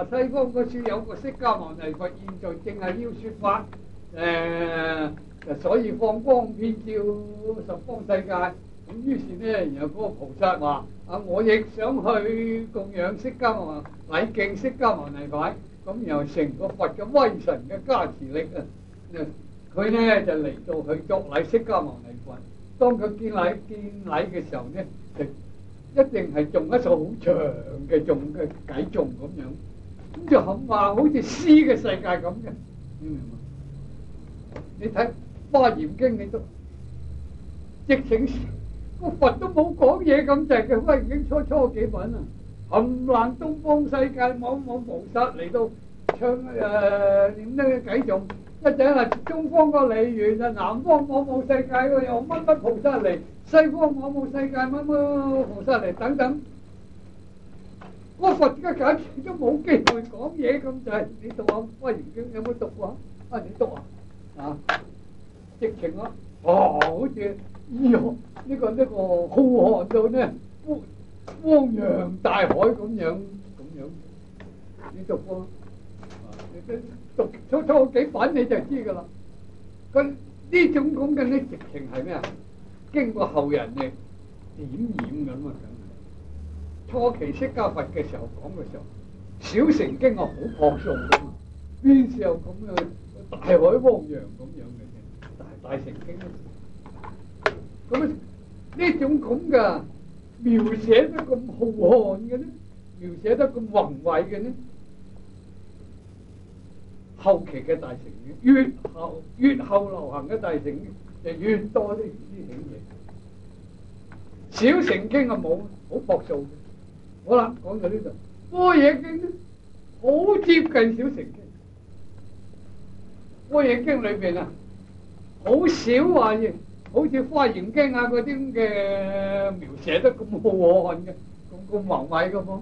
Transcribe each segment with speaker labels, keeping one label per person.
Speaker 1: 話西方嗰處有個釋迦牟尼佛，現在正係要說法，所以放光遍照十方世界。咁於是呢，然後嗰個菩薩話：我亦想去供養釋迦牟尼，禮敬釋迦牟尼佛。咁然後成個佛嘅威神嘅加持力啊，佢呢就嚟到去作禮釋迦牟尼佛。當佢見禮嘅時候呢，就一定係誦一首好長嘅偈頌咁樣，咁就話好似詩嘅世界咁嘅，你明嘛？你睇《華嚴經》，你都直情個佛都冇講嘢咁滯嘅，《華嚴經》初幾品啊，冚唪東方世界某某菩薩嚟到唱念呢個偈頌。一陣係中方個鯉魚啊，南方某某世界個又乜乜菩薩嚟，西方某某世界乜乜菩薩嚟等等，嗰佛嘅解釋都冇機會講嘢咁滯。你讀下《華嚴經》有冇讀過啊？你讀啊？直情啊，好似呢個浩瀚到呢汪洋大海咁樣，你讀過？你讀初幾品你就知噶啦。佢呢種咁嘅呢，直情係咩啊？經過後人嘅點染咁啊！初期釋迦佛嘅時候講嘅時候，小乘經啊好樸素噶嘛，邊時候咁嘅大海汪洋咁樣嘅啫？大乘經咁呢種咁嘅描寫得咁浩瀚嘅呢，描寫得咁宏偉嘅呢？後期嘅大乘經，越後流行嘅大乘經就越多呢種嘢。小乘經啊冇，好樸素嘅。好啦，講到呢度，般若經咧好接近小乘經。般若經裏邊啊，好少話嘢，好似《華嚴經》啊嗰啲咁嘅描寫得咁浩瀚嘅，咁宏偉嘅噃。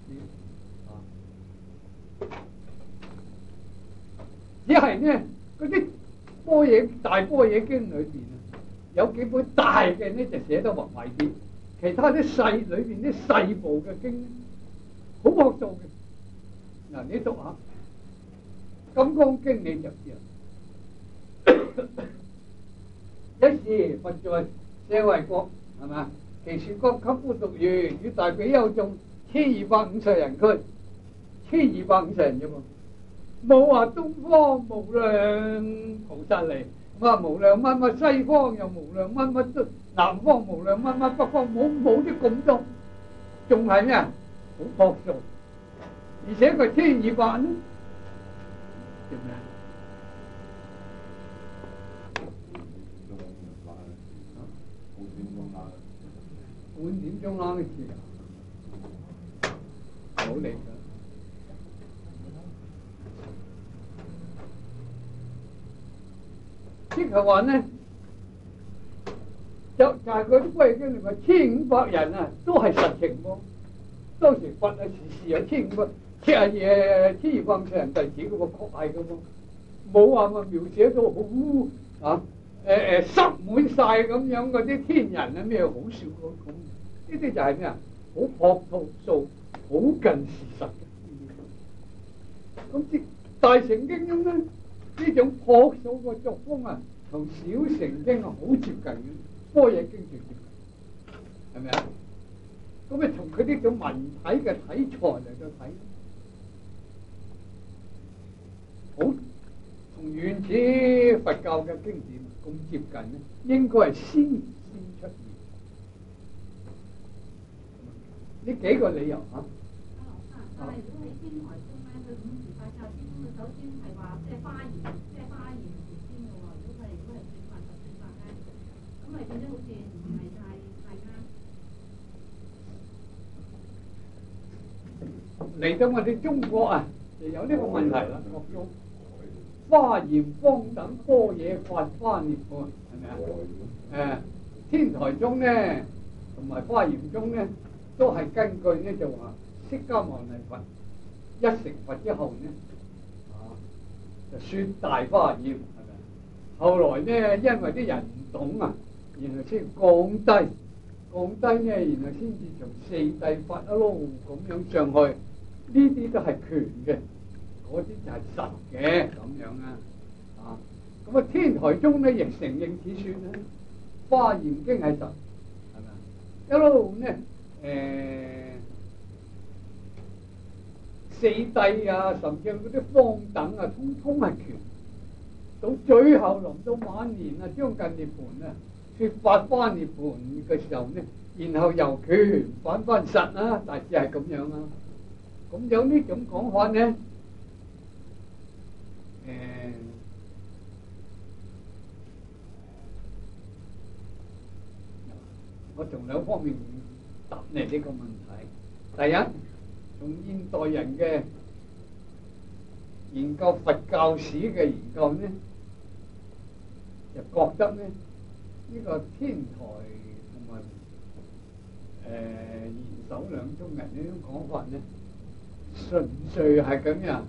Speaker 1: 只係呢嗰啲大般若經裏邊啊，有幾本大嘅呢就寫得宏偉啲，其他啲細裏邊啲細部嘅經好樸素嘅。嗱，你讀下《金剛經》你就知啦。一時佛在舍衛國，係嘛？其樹各給孤獨園，與大比丘眾1250人俱，1250人啫嘛。冇話東方無量菩薩嚟，話無量乜乜，西方又無量乜乜，都南方無量乜乜，北方冇啲咁多，仲係咩啊？好樸素，而且佢1200呢？做咩啊？半點鐘啦，你知啊？好嚟㗎。即係話呢，就係嗰啲般若經裏面1500人啊，都係實情喎。當時佛啊時有1250人弟子嗰個確係嘅喎，冇話描寫到好塞滿晒咁樣嗰啲天人啊咩好笑咁。呢啲就係咩啊？好樸素，好近事實嘅。咁即大乘經中咧，呢種樸素嘅作風啊，同小乘經啊好接近嘅，般若經最接近，係咪啊？咁啊，從佢呢種文體嘅體裁嚟到睇，好同原始佛教嘅經典咁接近咧，應該係先出現。呢幾個理由嚇。
Speaker 2: 但係如果喺天台中咧，佢五時法教之中，佢首先係話即係華嚴時先嘅喎。如果係說法十說法咧，咁咪變咗好似唔係太啱。
Speaker 1: 嚟到我哋中國啊，就有呢個問題啦。華嚴方等般若法華涅槃，係咪啊？天台宗咧，同埋華嚴宗咧，都係根據呢就話釋迦牟尼佛一成佛之後呢，就說大華嚴，係咪？後來呢，因為啲人唔懂啊，然後先降低呢，然後先至從四諦法一路咁樣上去， 呢啲都係權嘅，嗰啲就係實嘅咁樣啊。啊，咁啊天台宗咧亦承認此說咧，《華嚴經》係實，係咪？一路呢四諦啊，甚至嗰啲方等啊，通通係權。到最後臨到晚年啊，將近涅槃啊，説法翻涅槃嘅時候呢，然後由權反翻實啊，大致係咁樣啊。咁有呢種講法呢，我從兩方面答你呢個問題。第一，從現代人嘅研究佛教史嘅研究呢，就覺得呢，呢個天台同埋賢首兩宗人呢種講法呢，純粹係咁樣，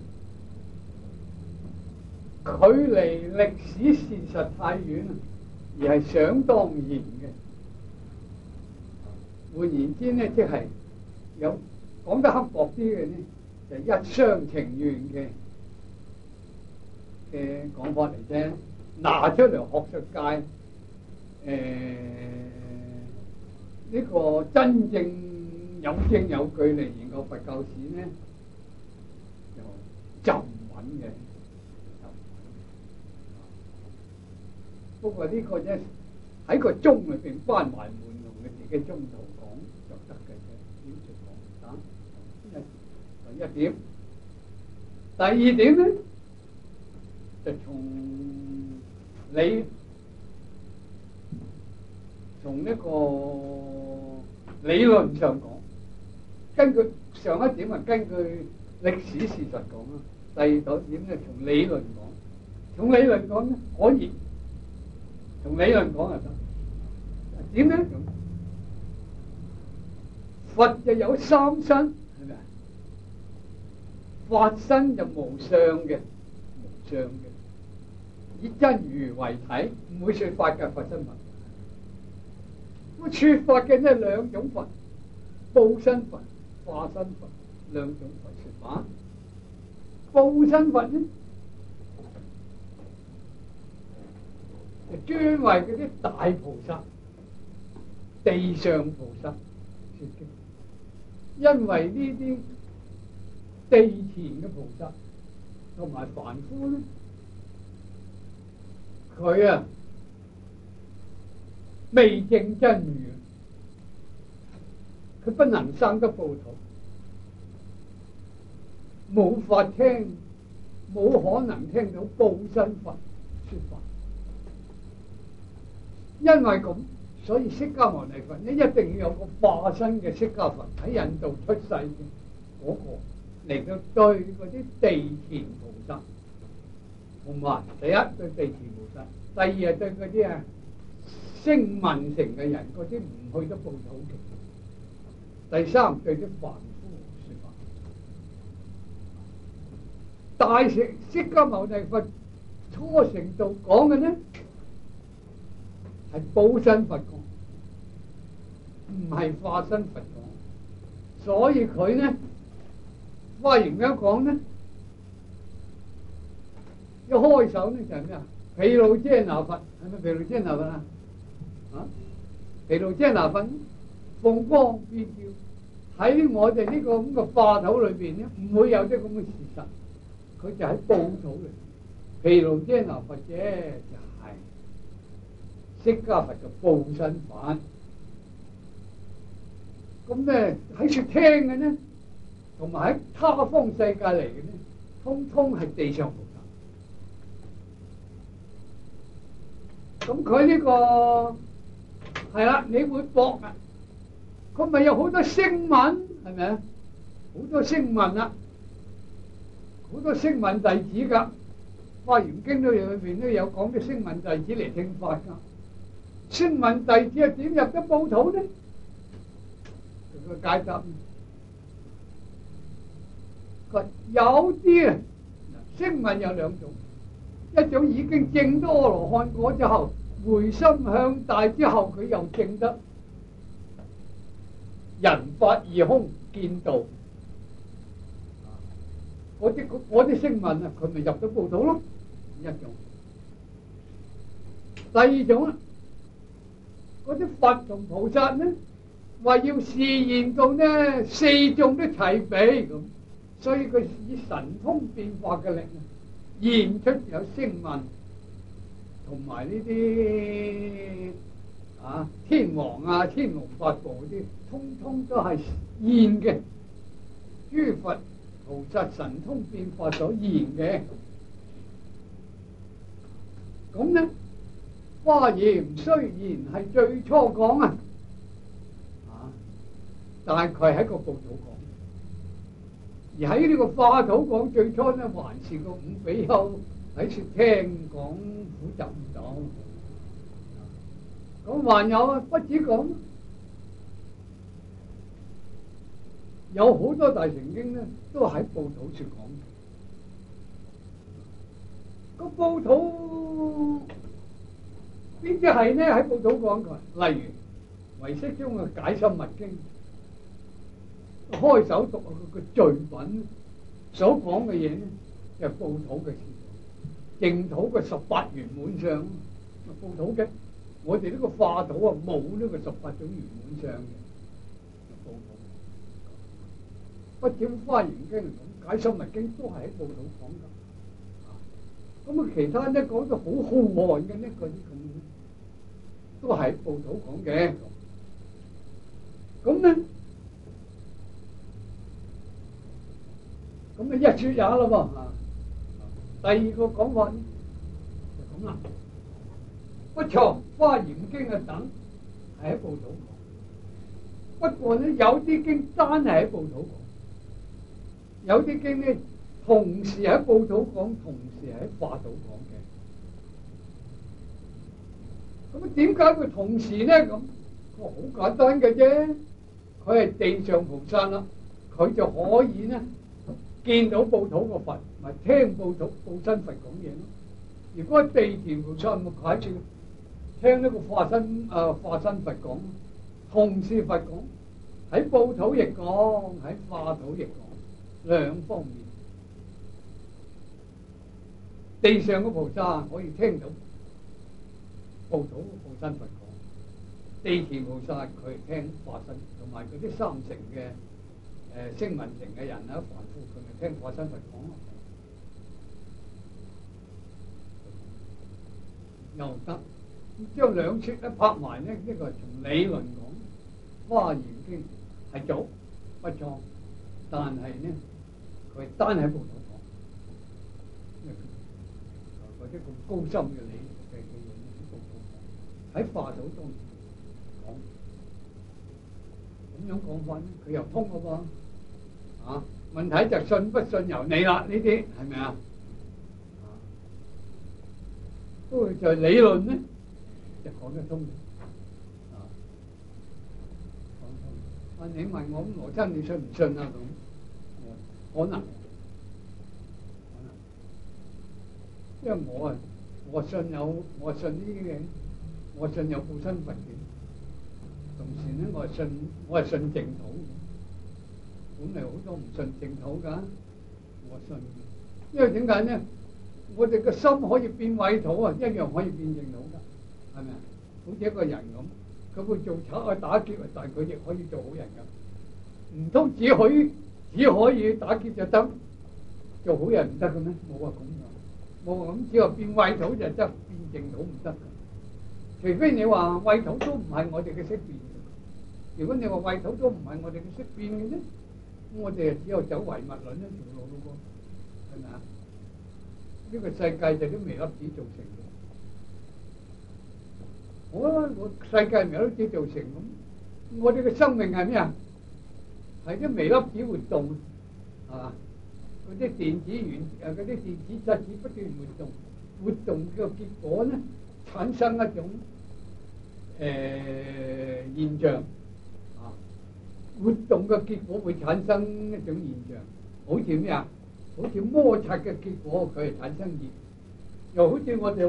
Speaker 1: 距離歷史事實太遠，而係想當然嘅。換言之呢，即係有講得刻薄啲嘅呢，就一廂情願嘅講法嚟啫。拿出嚟學術界，呢個真正有證有據嚟研究佛教史呢，就唔穩嘅。不過呢個啫，喺個宗裏邊關懷門龍嘅自己宗徒講就得嘅啫，點就講啊？第一點，第二點咧，就從呢個理論上講，根據上一點係根據歷史事實講啦。第二點咧，從理論講，從理論講咧可以，從理論講就得。點咧？佛就有三身，係咪啊？法身就無相嘅，無相嘅，以真如為體，唔會說法嘅佛身佛。咁說法嘅呢兩種佛，報身佛、化身佛兩種佛說法。報身佛呢，就專為嗰啲大菩薩、地上菩薩說經，因為呢啲地前嘅菩薩同埋凡夫咧，佢啊未證真如，佢不能生得報土，冇法聽，冇可能聽到報身佛說法。因為咁，所以釋迦牟尼佛呢，一定要有個化身嘅釋迦佛喺印度出世嘅嗰個嚟到對嗰啲地前菩薩，同埋第一對地前菩薩，第二係對嗰啲聲聞乘嘅人，嗰啲唔去得報土嘅，第三對啲凡夫說法。大釋迦牟尼佛初成道講嘅呢，係報身佛講，唔係化身佛講，所以佢呢，華嚴咁講呢，一開首呢就係咩啊？毗盧遮那佛係咪毗盧遮那佛啊？啊，毗盧遮那佛放光變照喺我哋呢個咁嘅化土裏邊呢，唔會有啲咁嘅事實，佢就喺報土裏。毗盧遮那佛啫，就係釋迦佛嘅報身法。咁咧喺說聽嘅呢，同埋喺他方世界嚟嘅呢，通通係地上菩薩。咁佢呢個係啦，你會駁啊？佢咪有好多聲聞，係咪啊？好多聲聞啊，好多聲聞弟子噶，《華嚴經》裏邊都有講啲聲聞弟子嚟聽法噶。聲聞弟子係點入得報土呢？佢個解答，佢有啲啊，聲聞有兩種，一種已經證到阿羅漢果之後，回心向大之後，佢又證得人法二空見道， 嗰啲聲聞啊，佢咪入咗報土咯，一種。第二種啊，嗰啲佛同菩薩呢，話要示現到呢四眾都齊備咁，所以佢以神通變化嘅力啊，現出有聲聞同埋呢啲天王啊、天龍八部嗰啲，通通都係現嘅，諸佛菩薩神通變化所現嘅。咁呢，華嚴雖然係最初講但係佢係一個報土講，而喺呢個化土講最初呢，還是個五比丘喺處聽講苦集唔到。咁還有啊，不止講，有好多大乘經呢，都喺報土處講。個報土邊啲係呢？喺報土講佢，例如唯識中嘅解深密經，開首讀個序品所講嘅嘢呢，就係報土嘅事，淨土嘅18圓滿相，報土嘅。我哋呢個化土啊，冇呢個18種圓滿相嘅報土。不止華嚴經咁，解深密經都係喺報土講㗎。咁其他呢講到好浩瀚嘅呢，嗰啲咁都係喺報土講嘅。咁呢，咁一說也啦喎。第二個講法呢就咁啦。不錯，華嚴經啊等係喺報土講，不過呢，有啲經單係喺報土講，有啲經呢同時喺報土講，同時喺化土講嘅。咁點解佢同時呢？咁好簡單嘅啫，佢係地上菩薩啦，佢就可以呢見到報土個佛，咪聽報身佛講嘢咯。如果係地田菩薩咪喺處聽呢個化身佛講，同時佛講，喺報土亦講，喺化土亦講，兩方面。地上嘅菩薩可以聽到報土報身佛講，地田菩薩佢聽化身，同埋嗰啲三乘嘅聲聞乘嘅人啊，凡夫佢咪聽化身佛講咯，又得。將兩撮一拍埋呢，呢個係從理論講，華嚴經係早不錯，但係呢佢單喺報土講，或者咁高深嘅理嘅嘢喺報土講，喺化土中講，咁樣講法呢，佢又通嘅噃，問題就信不信由你啦，呢啲係咪啊？不過就係理論呢。就講得通嘅，講通。你問我咁羅真，你信唔信啊？咁可能，因為我信呢啲嘅，我信有報身佛嘅，同時呢我係信淨土嘅。本嚟好多唔信淨土㗎，我信嘅，因為點解呢？我哋個心可以變穢土啊，一樣可以變淨土㗎。係咪啊？好似一個人咁，佢會做賊去打劫，但係佢亦可以做好人噶。唔通只可以打劫就得，做好人唔得嘅咩？冇話咁樣，冇話咁，只話變穢土就得，變淨土唔得。除非你話穢土都唔係我哋嘅識變。如果你話穢土都唔係我哋嘅識變嘅啫，咁我哋只有走唯物論一條路咯噃，係咪啊？呢個世界就啲微粒子造成嘅。我世界微粒子造成咁，我哋嘅生命係咩啊？係啲微粒子活動，係嘛？嗰啲電子嗰啲電子質子不斷活動嘅結果呢，產生一種現象，活動嘅結果會產生一種現象，好似咩啊？好似摩擦嘅結果佢係產生熱，又好似我哋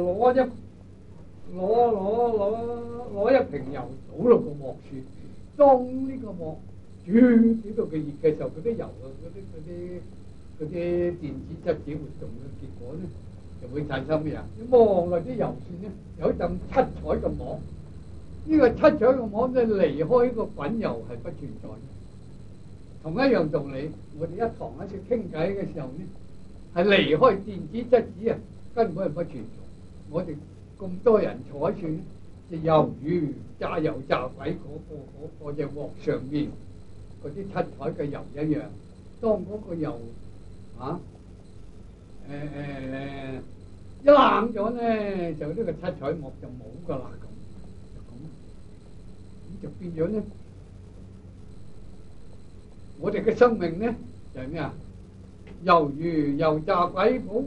Speaker 1: 攞一瓶油倒落個鑊處，當呢個鑊煮到佢熱嘅時候，嗰啲油啊，嗰嗰啲電子質子活動嘅結果咧，就會產生咩啊？你望落啲油線咧，有一陣七彩嘅膜。呢個七彩嘅膜咧，離開個滾油係不存在嘅。同一樣道理，我哋一堂喺度傾偈嘅時候咧，係離開電子質子啊，根本係不存在。我哋咁多人坐喺處，就猶如炸油炸鬼嗰隻鑊上面嗰啲七彩嘅油一樣。當嗰個油一冷咗咧，就呢個七彩膜就冇噶啦，咁就變咗咧。我哋嘅生命咧就係咩啊？猶如油炸鬼嗰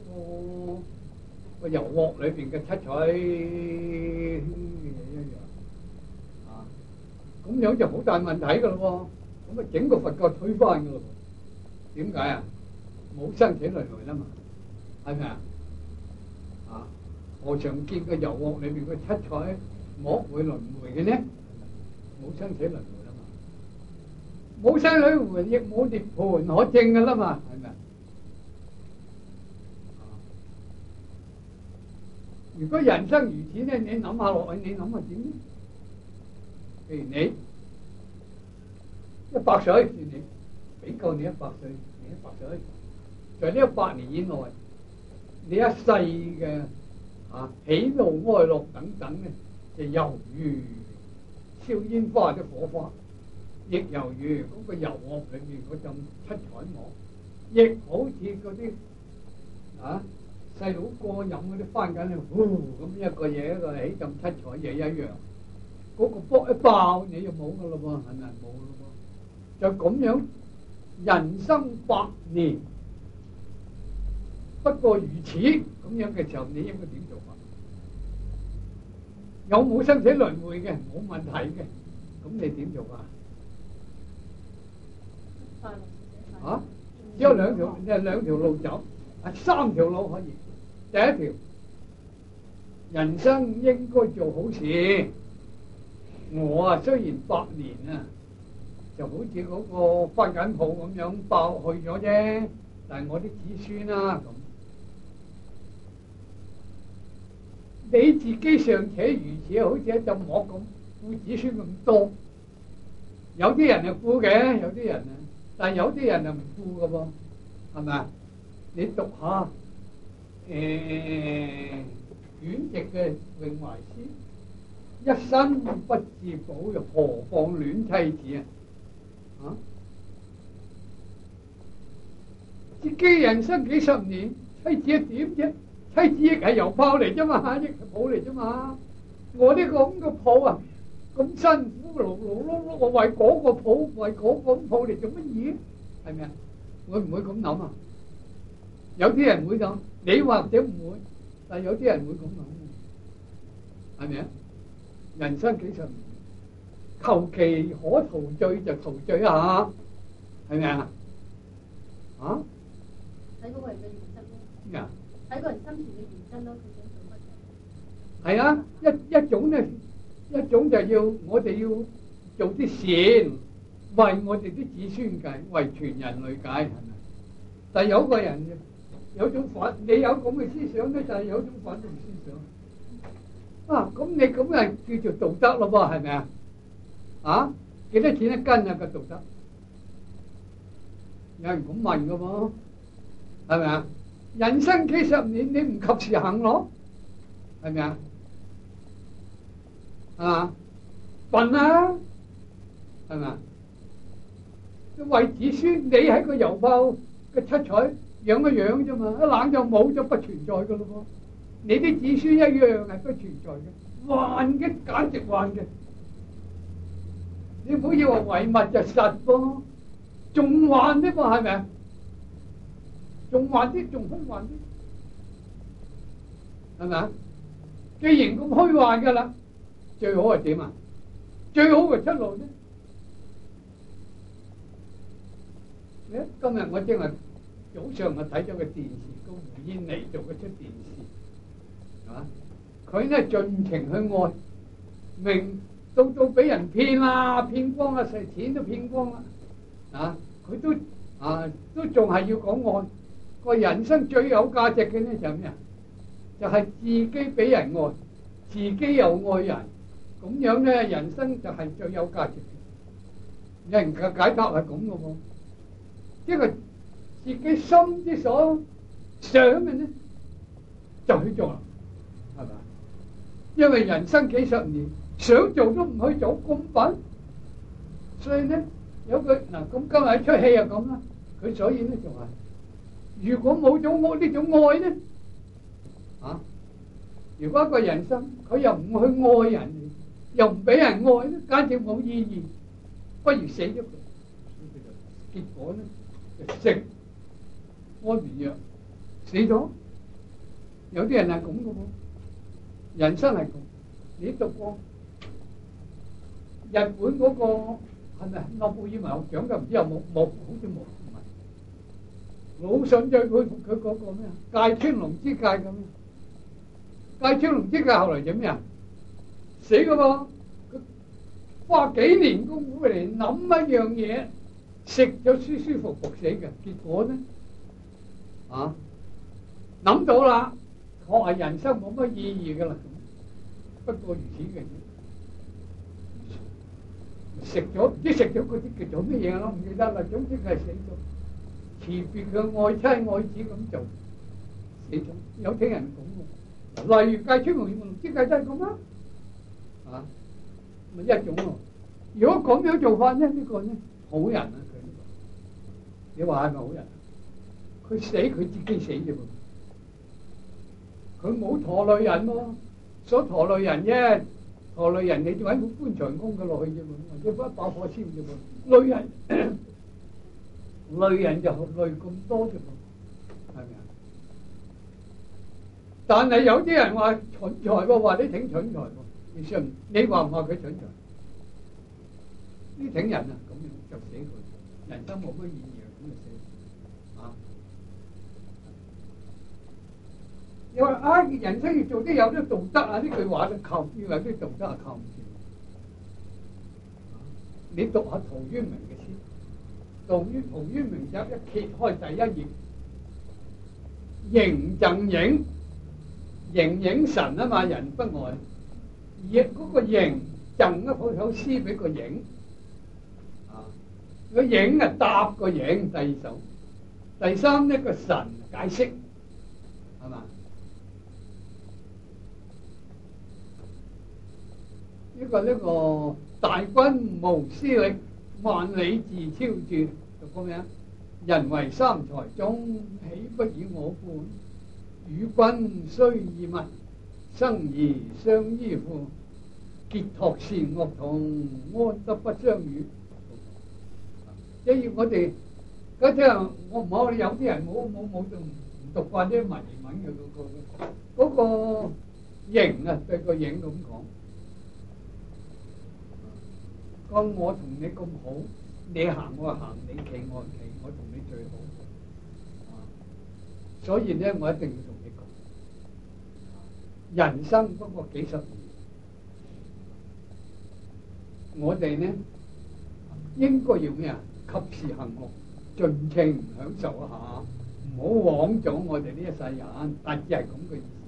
Speaker 1: 個油鑊裏邊嘅七彩一樣啊！咁樣就好大問題噶咯喎！咁啊，整個佛教推翻噶咯喎！點解啊？冇生死輪迴啦嘛，係咪啊？啊！何嘗見個油鑊裏邊嘅七彩膜會輪迴嘅呢？冇生死輪迴啦嘛，冇生死輪迴亦冇涅槃可證噶啦嘛，係咪啊？如果人生如此咧，你諗下落去，你諗下點咧？譬如你100歲，算你俾夠你100歲，你100歲，在呢100年以內，你一世嘅喜怒哀樂等等咧，就猶如燒煙花的火花，亦猶如嗰個油鑊裏面嗰陣七彩膜，亦好似嗰啲細佬哥飲嗰啲番梘咧，咁一個嘢一個起浸七彩嘢一樣，嗰個卜一爆你就冇噶咯喎，係咪冇咯喎？就咁樣，人生100年不過如此咁樣嘅時候，你應該點做法？有冇生死輪迴嘅？冇問題嘅，咁你點做法？只有兩條路走，3條路可以。第一條，人生應該做好事。我雖然100年就好似嗰個番梘鋪咁樣爆去咗啫，但係我啲子孫咁，你自己尚且如此，好似一陣膜咁，顧子孫咁多。有啲人係顧嘅，有啲人但係有啲人係唔顧噶噃，係咪啊？你讀下阮籍嘅詠懷詩，一生不自保，何況戀妻子自己人生幾十年，妻子點啫？妻子亦係油泡嚟啫嘛，亦係泡嚟啫嘛。我呢個咁嘅泡咁辛苦勞勞碌碌，我為嗰個泡，為嗰個泡嚟做乜嘢？係咪啊？會唔會咁諗啊？有啲人會咁，你或者唔會，但係有啲人會咁諗，係咪啊？人生幾十年，求其可陶醉就陶醉一下，係咪啊？
Speaker 2: 睇嗰個人嘅原則咯。
Speaker 1: 咩啊？
Speaker 2: 睇個人生存嘅原則咯，佢想做乜嘢？
Speaker 1: 係啊，一種咧，一種就要我哋要做啲善，為我哋啲子孫計，為全人類計，係咪？但係有個人有種反，你有咁嘅思想咧，就係有種反動思想。咁你咁係叫做道德咯噃，係咪啊？幾多錢一斤啊個道德？有人咁問噶噃，係咪啊？人生幾十年，你唔及時行樂，係咪啊？笨啊，係咪啊？為子孫，你喺個油泡嘅七彩養一養啫嘛，一冷就冇咗，不存在噶咯噃。你啲子孫一樣係不存在嘅，幻嘅，簡直幻嘅。你唔好以為唯物就實噃，仲幻啲噃，係咪啊？仲幻啲，仲虛幻啲，係咪啊？既然咁虛幻噶啦，最好係點啊？最好嘅出路啫。今日我正係早上我睇咗個電視，個胡燕妮做嗰出電視，佢呢盡情去愛，明到俾人騙啦，騙光啦，成錢都騙光啦，佢都都仲係要講愛。個人生最有價值嘅咧就係咩啊？就係自己俾人愛，自己又愛人，咁樣咧人生就係最有價值嘅。有人嘅解答係咁嘅喎，即係自己心之所想嘅咧就去做啦，係咪？因為人生幾十年，想做都唔去做，咁笨，所以咧有句嗱咁今日一出戲又咁啦，佢所以咧就係。如果冇咗我呢種愛咧，如果一個人生佢又唔去愛人，又唔俾人愛咧，簡直冇意義，不如死咗佢。結果咧就食安眠藥死咗。有啲人係咁嘅喎，人生係咁。你讀過日本嗰個係咪諾貝爾文學獎嘅？唔知有冇？冇，好似冇。我好想再佩服佢嗰個咩啊？芥川龍之介咁樣，芥川龍之介後來點咩啊？死噶噃，佢花幾年功夫嚟諗一樣嘢，食咗舒舒服服死嘅。結果咧，諗到啦，確係人生冇乜意義噶啦。不過如此嘅啫，食咗唔知食咗嗰啲叫做乜嘢咯？唔記得啦。總之佢係死咗。辭別佢愛妻愛子咁做死咗，有聽人講喎。例如芥川龍之介真係咁啊，咪一種喎。如果咁樣做法咧，呢個咧好人啊佢呢個，你話係咪好人？佢死佢自己死啫喎，佢冇拖累人喎，所拖累人啫，拖累人你就揾個棺材供佢落去啫喎，或者一把火燒啫喎，累人。累人就累咁多啫噃，係咪啊？但係有啲人話蠢材喎，話你挺蠢材喎，你信？你話唔話佢蠢材？呢挺人啊，咁樣就死佢，人生冇乜意義啊，咁就死啊！你話人生要做啲有啲道德啊，呢句話都靠，要有啲道德係靠唔住。你讀下陶淵明嘅詩。陶淵明集一揭開第一頁，形贈影，形影神啊嘛，人不外。亦嗰個形贈一首詩俾個影，個影啊答個影。第二首，第三呢個神解釋，係嘛？呢個大軍無私力，萬里自超絕，就咁樣。人為三才中，豈不以我冠？與君雖異物，生而相依附。結託善惡同，安得不相與？即係我哋嗰啲我唔好，有啲人冇唔讀慣啲文言文嘅嗰個形啊，對個影咁講。講我同你咁好，你行我行，你企我企，我同你最好。所以咧，我一定要同你講，人生不過幾十年，我哋呢應該要咩啊？及時行樂，盡情享受一下，唔好枉咗我哋呢一世人。大致係咁嘅意思。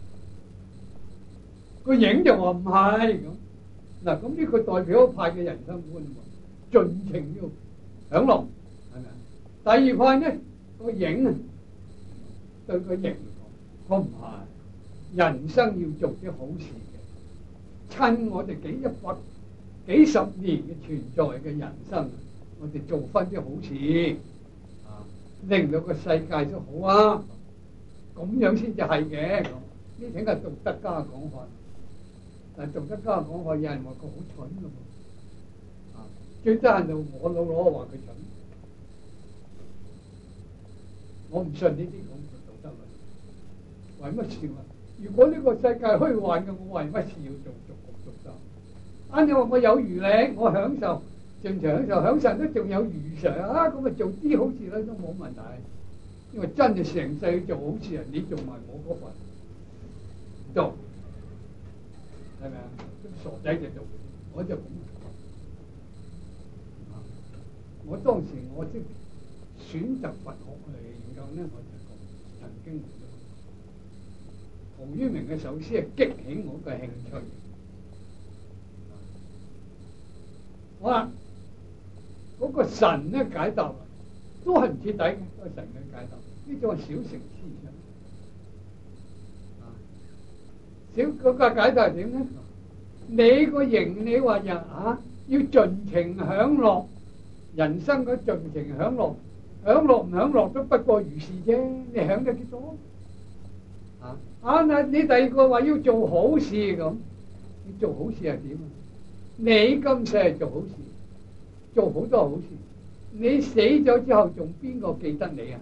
Speaker 1: 個影就話唔係咁。嗱，咁呢個代表一派嘅人生觀喎，盡情要享樂，係咪啊？第二派呢個影啊，對個形講，我唔係，人生要做啲好事嘅，趁我哋幾十年嘅存在嘅人生，我哋做翻啲好事，令到個世界都好啊，咁樣先至係嘅。咁呢啲係道德家嘅講法。但係道德家講話，有人話佢好蠢㗎嘛，最得閒就我老攞話佢蠢，我唔信呢啲咁嘅道德論。為乜事啊？如果呢個世界虛幻嘅，我為乜事要做道德？你話我有餘力，我享受，正常享受都仲有餘常啊！咁咪做啲好事咧都冇問題，因為真係成世做好事啊！你做埋我嗰份，做。係咪啊？傻仔就做，我就咁。我當時我即選擇佛學嚟研究呢，我就曾經陶淵明嘅首詩係激起我嘅興趣。好啦，嗰個神咧解答都係唔徹底嘅，個神嘅解答呢種係小乘思想。小嗰個解答係點咧？你個形你話人要盡情享樂，人生嗰盡情享樂，享樂唔享樂都不過如是啫。你享得幾多？你第二個話要做好事咁，你做好事係點啊？你今世係做好事，做好多好事，你死咗之後仲邊個記得你啊？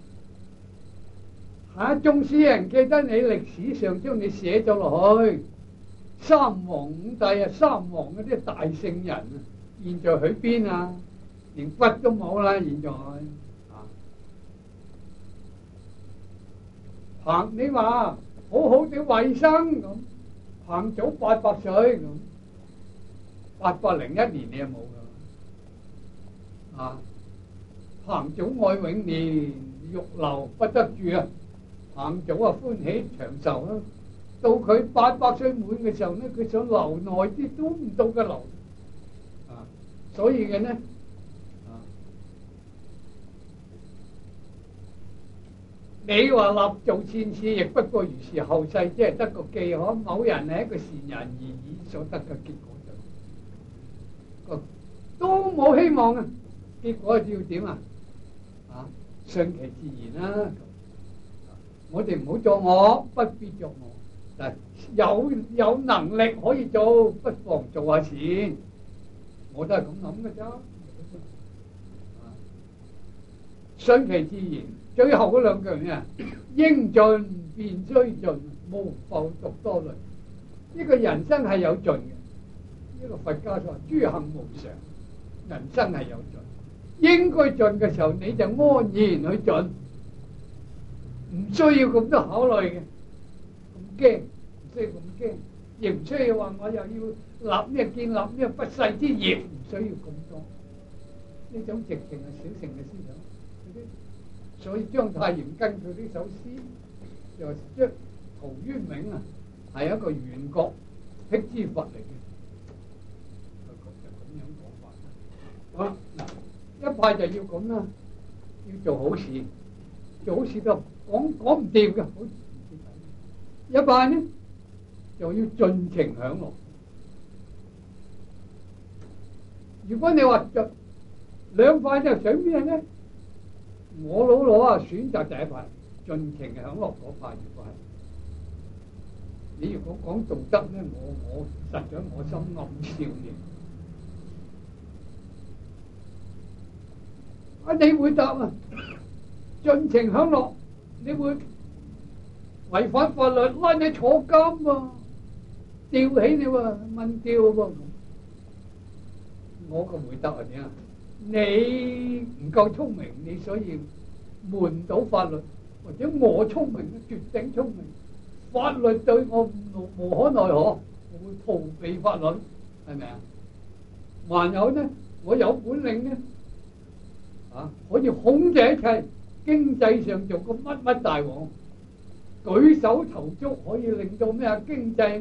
Speaker 1: 縱使有人記得你，歷史上將你寫咗落去，三皇五帝啊，三皇嗰啲大聖人啊，現在去邊啊？連骨都冇啦！現在彭，你話好好地衛生咁，彭祖800歲咁，801年你又冇噶彭祖愛永年，玉樓不得住啊！彭祖歡喜長壽啦，到佢800歲滿嘅時候呢，佢想留耐啲都唔到嘅留所以嘅呢你話立做善事，亦不過如是，後世只係得個記可，某人係一個善人而已，所得嘅結果都冇希望啊！結果要點啊？順其自然啦。我哋唔好做我，不必做我。但有能力可以做，不妨做下善。我都係咁諗嘅啫。順其自然，最後嗰兩句咩？應盡便須盡，無復獨多慮。呢個人生係有盡嘅。呢個佛家就話諸行無常，人生係有盡。應該盡嘅時候，你就安然去盡。唔需要咁多考慮嘅，咁驚，唔需要咁驚，亦唔需要話我又要建立咩不世之業，唔需要咁多。呢種直情係小乘嘅思想。所以章太炎根據呢首詩，就將陶淵明係一個圓覺辟支佛嚟嘅，就咁樣講法。好啦，嗱，一派就要咁啦，要做好事，做好事都講唔掂嘅，好一派呢就要盡情享樂。如果你話就兩派就想咩呢？我攞選擇第一派，盡情享樂嗰派。如果係你如果講道德呢，我實在我心暗笑嘅。你會答盡情享樂，你會違反法律，拉你坐監喎，吊起你喎，問吊喎。我個回答係點啊？你唔夠聰明，你所以瞞唔到法律，或者我聰明，絕頂聰明，法律對我無可奈何，我會逃避法律，係咪啊？還有呢，我有本領呢，可以控制一切，經濟上做個乜乜大王，舉手投足可以令到咩經濟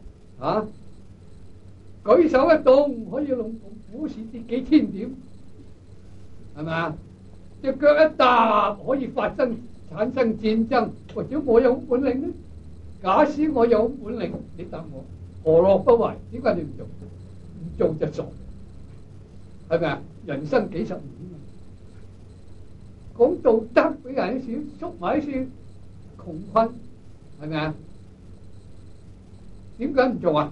Speaker 1: 舉手一動可以令股市跌幾千點。係咪啊？隻腳一踏可以產生戰爭，或者我有本領呢？假使我有本領，你答我何樂不為？點解你唔做？唔做就傻，係咪啊？人生幾十年啊！講道德俾人啲少，捉埋啲少窮困，係咪啊？點解唔做啊？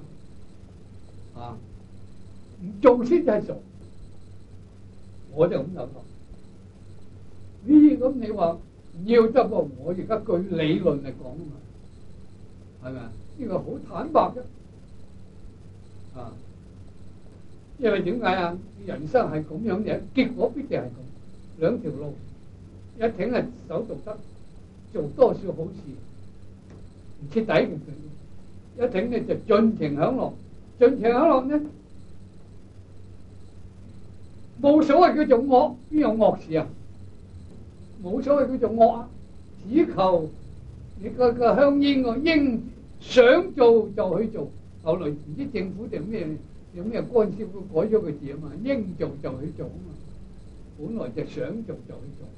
Speaker 1: 唔做先就係傻。我就咁諗咯。咁你話唔要得喎？我而家據理論嚟講啊嘛，係咪啊？呢個好坦白嘅，因為點解啊？人生係咁樣嘅，結果必定係咁，兩條路，一挺係守道德，做多少好事，唔徹底嘅；一挺呢就盡情享樂，盡情享樂呢？冇所謂叫做惡，邊有惡事啊？ 冇所謂叫做惡啊，只求你個香煙個應想做就去做。後來唔知政府定咩有咩干涉，佢改咗個字啊嘛，應做就去做啊嘛。本來就想做就去做，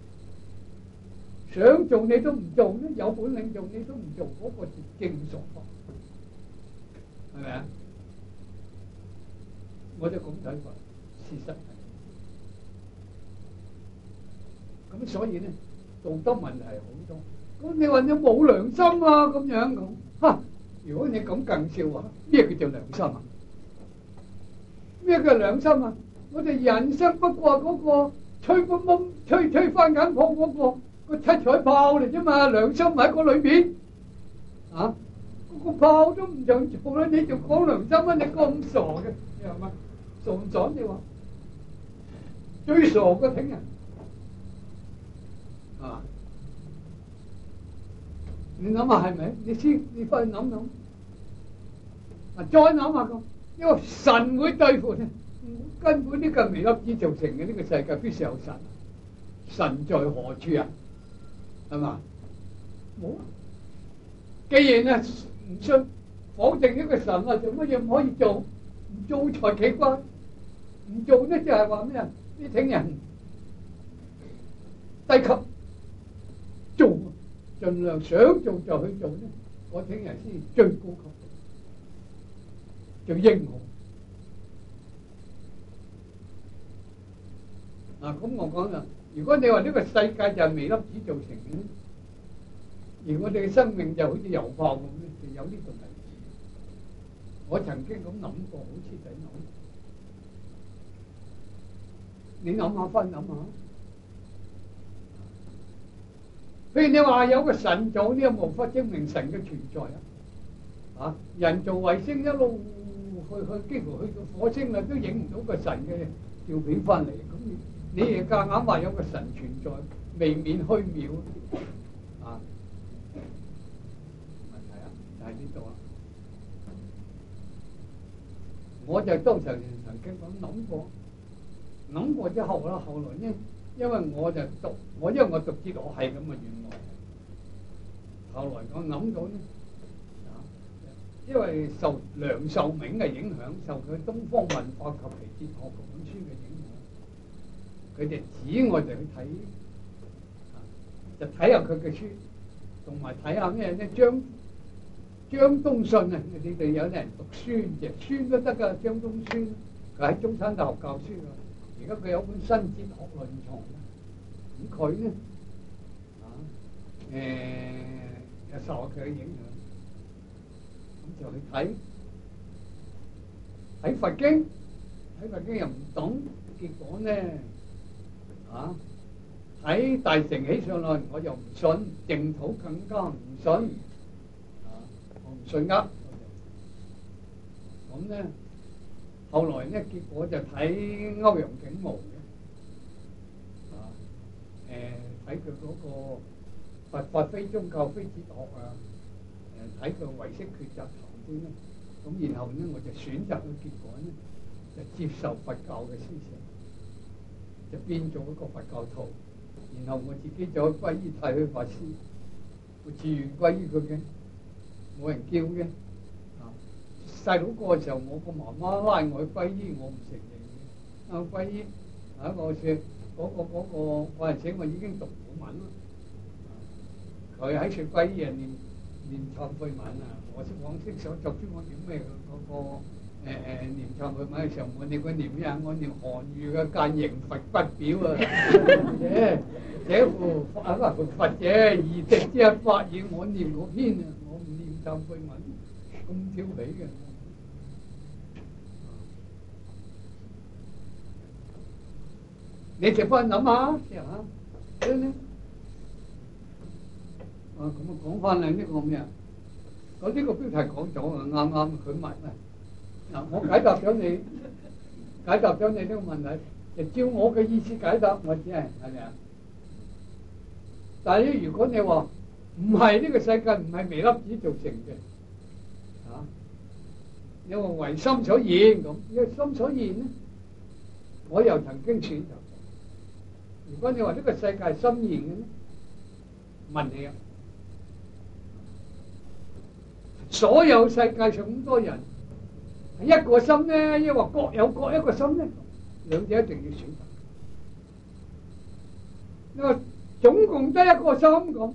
Speaker 1: 想做你都唔做咧，有本領做你都唔做，嗰個是正常法，係咪啊？我就咁睇法，事實係咁，所以咧道德問題好多。咁你話你冇良心啊咁樣講，嚇！如果你咁更笑話，咩叫做良心啊？咩叫良心啊？我哋人生不過嗰個吹翻緊泡嗰個七彩炮嚟啫嘛，良心喺個裏邊啊！嗰個炮都唔想做啦，你仲講良心啊？你咁傻嘅，你係咪傻唔傻？你話最傻嘅聽人啊！你諗下係咪？你翻去諗諗啊！再諗下咁，因為神會對付你。根本呢個微粒子造成嘅呢個世界必須有神，神在何處啊？係嘛？冇啊！既然咧唔信，否定呢個神啊，做乜嘢唔可以做？唔做才奇怪，唔做咧就係話咩啊？呢聽人低級做，盡量想做就去做咧，我聽人先最高級，做英雄。嗱，咁我講啦，如果你話呢個世界就係微粒子造成嘅，而我哋嘅生命就好似油炮咁咧，就有呢個問題。我曾經咁諗過，好徹底諗。你諗下翻諗下，譬如你話有個神造，呢個無法證明神嘅存在啊！啊，人造衛星一路去幾乎去到火星啦，都影唔到個神嘅照片翻嚟，咁你又夾硬話有個神存在，未免虛渺啊！問題啊，就係呢度啊！我就當時曾經咁諗過之後啦，後來呢，因為我讀哲學係咁啊，原來後來我諗到呢，因為受梁漱溟嘅影響，受佢《東方文化及其哲學》嗰本書嘅影響。佢哋指我哋去睇，就睇下佢嘅書，同埋睇下咩咧？張東信啊！你哋有啲人讀孫嘅，孫都得噶。張東孫佢喺中山大學教書噶，而家佢有本新哲學論叢。咁佢咧又受佢嘅影響，咁就去睇佛經，睇佛經又唔懂，結果咧。睇大乘起上來，我又唔信；淨土更加唔信。我唔信呃。咁咧，後來咧，結果就睇歐陽竟無嘅。睇佢嗰個佛法非宗教非哲學啊。睇佢唯識抉擇堂先咧。咁然後咧，我就選擇嘅結果咧，就接受佛教嘅思想。就變做一個佛教徒，然後我自己就歸依太虛法師，我自願歸依佢嘅，冇人叫嘅。細佬個時候，我個媽媽拉我去歸依，我唔承認嘅。歸依我説嗰個陣時我已經讀古文啦。佢喺説歸依啊，念懺悔文啊，我識往昔所作諸惡業咩嗰個。念懺悔文嘅時候，我哋個念咩啊？我念韓愈嘅《諫迎佛不表》啊！這乎佛者，二滴之一法爾，我念嗰篇啊，我唔念懺悔文，咁挑起嘅。你直翻諗下，試下咧。咁啊講翻嚟呢個咩啊？我呢個標題講咗啊，啱啱佢問啊。嗱，我解答咗你呢個問題，就照我嘅意思解答，我只係咪啊？但係咧，如果你話唔係呢個世界唔係微粒子造成嘅，你話唯心所現咁，因為心所現咧，我又曾經選擇過， 如果你話呢個世界係心形嘅咧，問你啊，所有世界上咁多人係一個心咧，抑或各有各一個心咧？兩者一定要選擇。你話總共得一個心咁，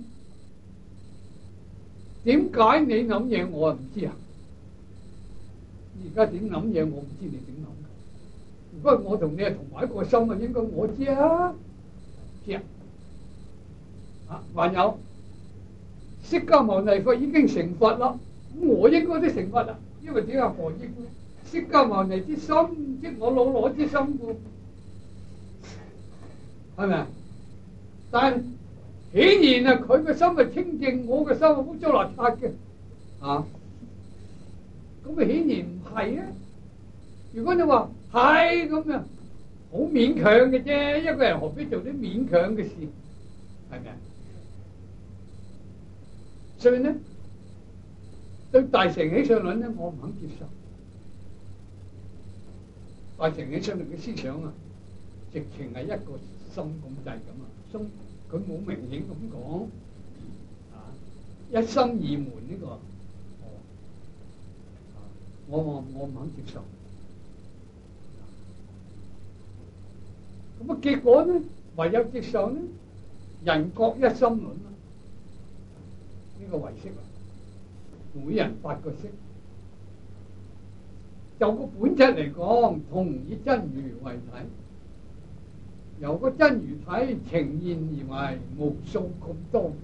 Speaker 1: 點解你諗嘢我啊唔知啊？而家點諗嘢我唔知你點諗。如果我同你係同埋一個心啊，應該我知啊，知啊。啊，還有釋迦牟尼佛已經成佛啦，咁我應該都成佛啦，因為點解何以故？釋迦牟尼之心，即我老羅之心故，係咪？但係顯然啊，佢個心係清淨，我個心係污糟邋遢嘅，啊，咁啊顯然唔係啊。如果你話係咁啊，好勉強嘅啫，一個人何必做啲勉強嘅事，係咪啊？所以呢，對大乘起上論咧，我唔肯接受。大乘起上論嘅思想啊，直情係一個心咁滯咁啊，心佢冇明顯咁講啊，一心二門呢個，我唔肯接受。咁啊，結果呢，唯有接受呢，人各一心論啦，呢個唯識啊，每人8個識。就個本質嚟講，同以真如為體，由個真如體呈現而為無數咁多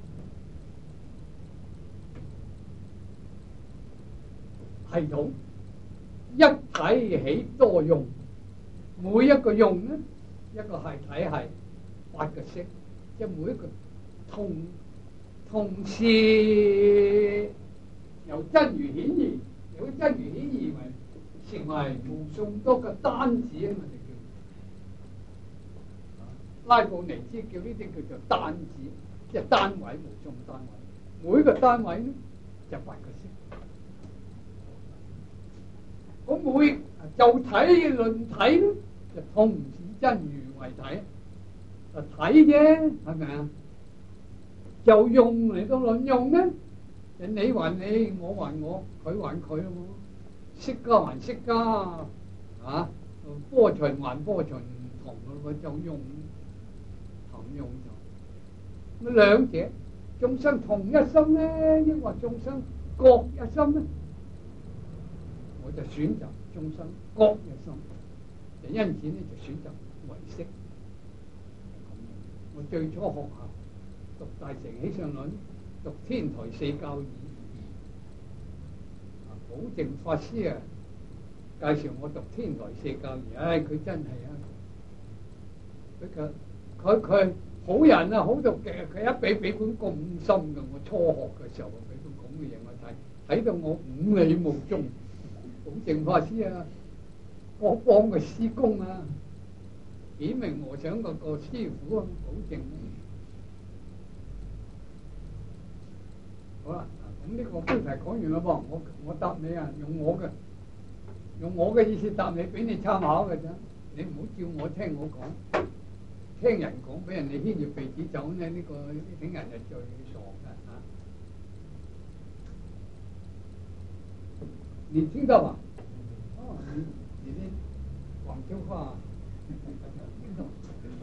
Speaker 1: 嘅系統，一體起多用，每一個用呢，一個係體係8個識，即係每一個同時由真如顯現，由真如顯現為成為無數多嘅單子啊嘛，就叫拉布尼茲叫呢啲叫做單子，即係單位，無數單位，每個單位呢就8個識。咁每就體論體呢，就同以真如為體，就體啫，係咪啊？就用嚟到論用呢，就你還你，我還我，佢還佢咯。釋迦還釋迦，啊，波旬還波旬，唔同嘅就用同用就咁兩者，眾生同一心咧，抑或眾生各一心咧？我就選擇眾生各一心，就因此咧就選擇唯識。我最初學校讀大乘起上論，讀天台四教義。寶靜法師啊，介紹我讀天台四教義，唉，佢真係啊，佢好人啊，好到極啊！佢一俾本咁深嘅，我初學嘅時候俾本咁嘅嘢我睇到我五里無蹤。寶靜法師啊，我幫佢施工啊，顯明和尚個師傅啊，寶靜。好啦。咁呢個標題講完啦噃，我答你啊，用我嘅意思答你，俾你參考嘅啫。你唔好照我聽我講，聽人講俾人哋牽住鼻子走呢，呢個啲人係最傻嘅嚇。你聽到嘛？哦，你的廣州話聽到。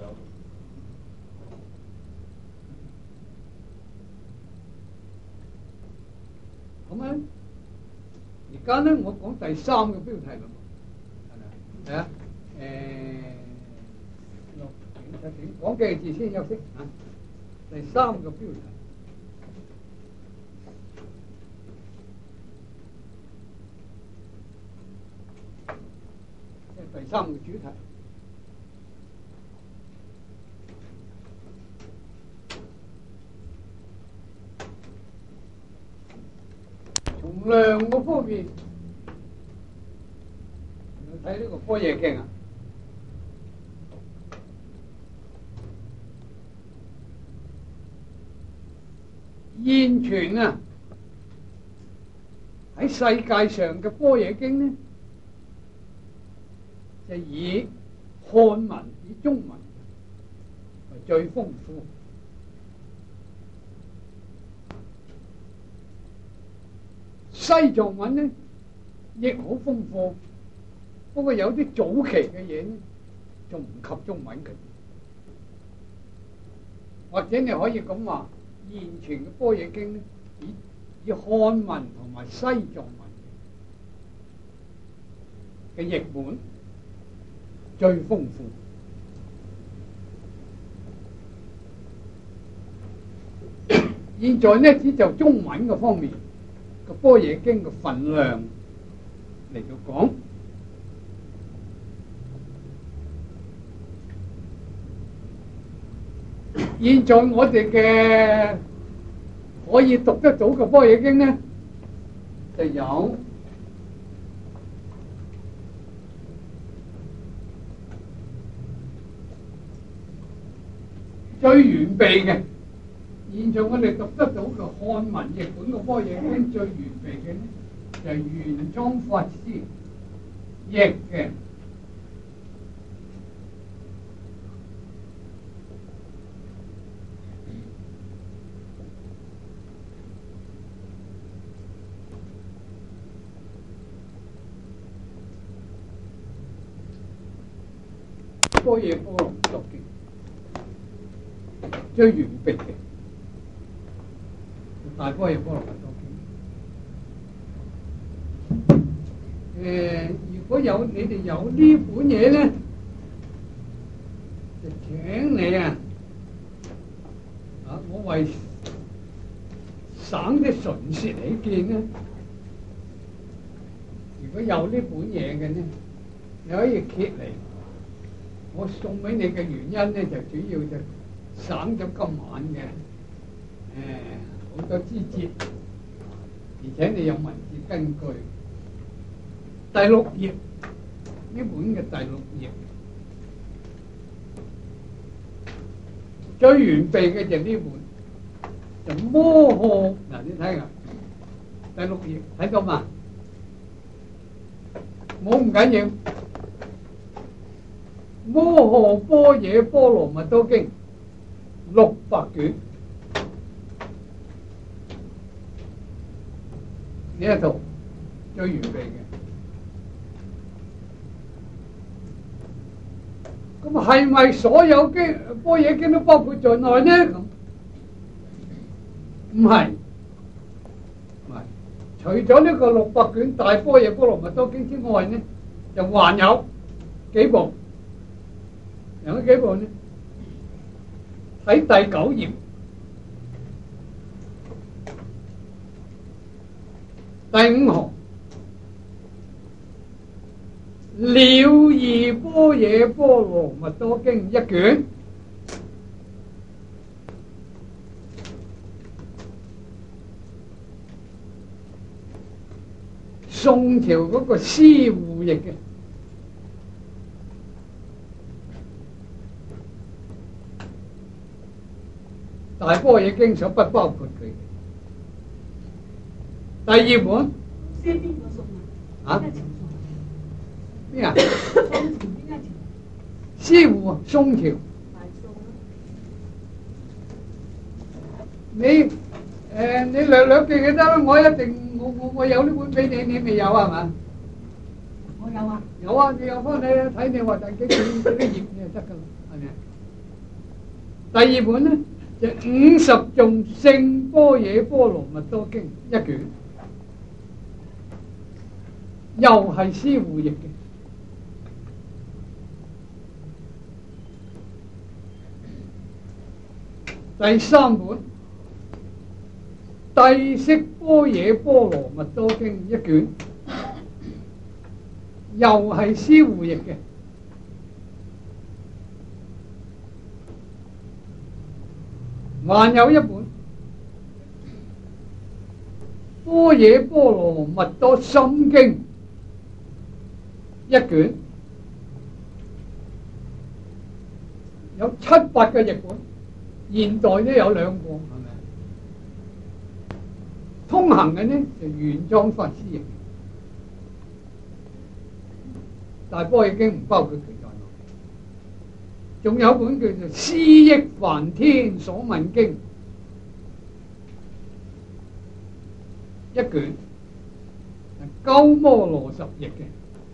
Speaker 1: 咁啊，而家咧我講第3個標題啦，係咪啊？講幾個字先休息啊。第3個標題，即係第3個主題。從量個方面，你睇呢個般若經啊，現存啊喺世界上嘅般若經呢，就以漢文以中文最豐富。西藏文咧亦好豐富，不過有啲早期嘅嘢咧仲唔及中文嘅。或者你可以咁話，現存嘅般若經咧，以漢文同埋西藏文嘅譯本最豐富。現在呢，只就中文嘅方面個般若經嘅份量嚟到講。現在我哋嘅可以讀得到嘅般若經呢，就有最完備嘅。現在我哋讀得到嘅漢文譯本嘅般若經最完備嘅呢，就係玄奘法師譯嘅。般若波羅蜜多經最完備嘅大般若波羅蜜多經。如果有你哋有呢本嘢咧，就請你我為省啲唇舌起見咧，如果有呢本嘢嘅咧，你可以揭嚟。我送俾你嘅原因咧，就主要就省咗今晚嘅好多枝節，而且你有文字根據。第6頁呢本嘅第6頁最完備嘅就呢本，就摩訶嗱，你睇下第6頁睇到嘛？冇唔緊要。摩訶般若波羅蜜多經600卷，呢一度最完備嘅。咁係咪所有經般若經都包括在內呢？咁唔係，除咗呢個600卷大般若波羅蜜多經之外呢，就還有幾部。有幾部呢？喺第9頁，第5行，了義般若波羅蜜多經1卷，宋朝嗰個施護譯嘅。大般若經所不包括佢。第2本，
Speaker 2: 邊個送啊？
Speaker 1: 邊啊？施護宋朝。你略略記得啦，我一定我有呢本俾你，你未有係嘛？
Speaker 2: 我有啊。
Speaker 1: 有啊，你有翻睇睇你話第幾卷幾多頁你就得噶啦，係咪？第2本咧？就50頌聖般若波羅蜜多經1卷，又係施護譯嘅。第3本帝釋般若波羅蜜多經1卷，又係施護譯嘅。還有一本般若波羅蜜多心經1卷，有7、8個譯本，現代都有2個，係咪？通行嘅呢就玄奘法師譯，大般若經唔包括佢在內。 仲有本叫做《思憶梵天所問經》一卷，鳩摩羅什譯嘅。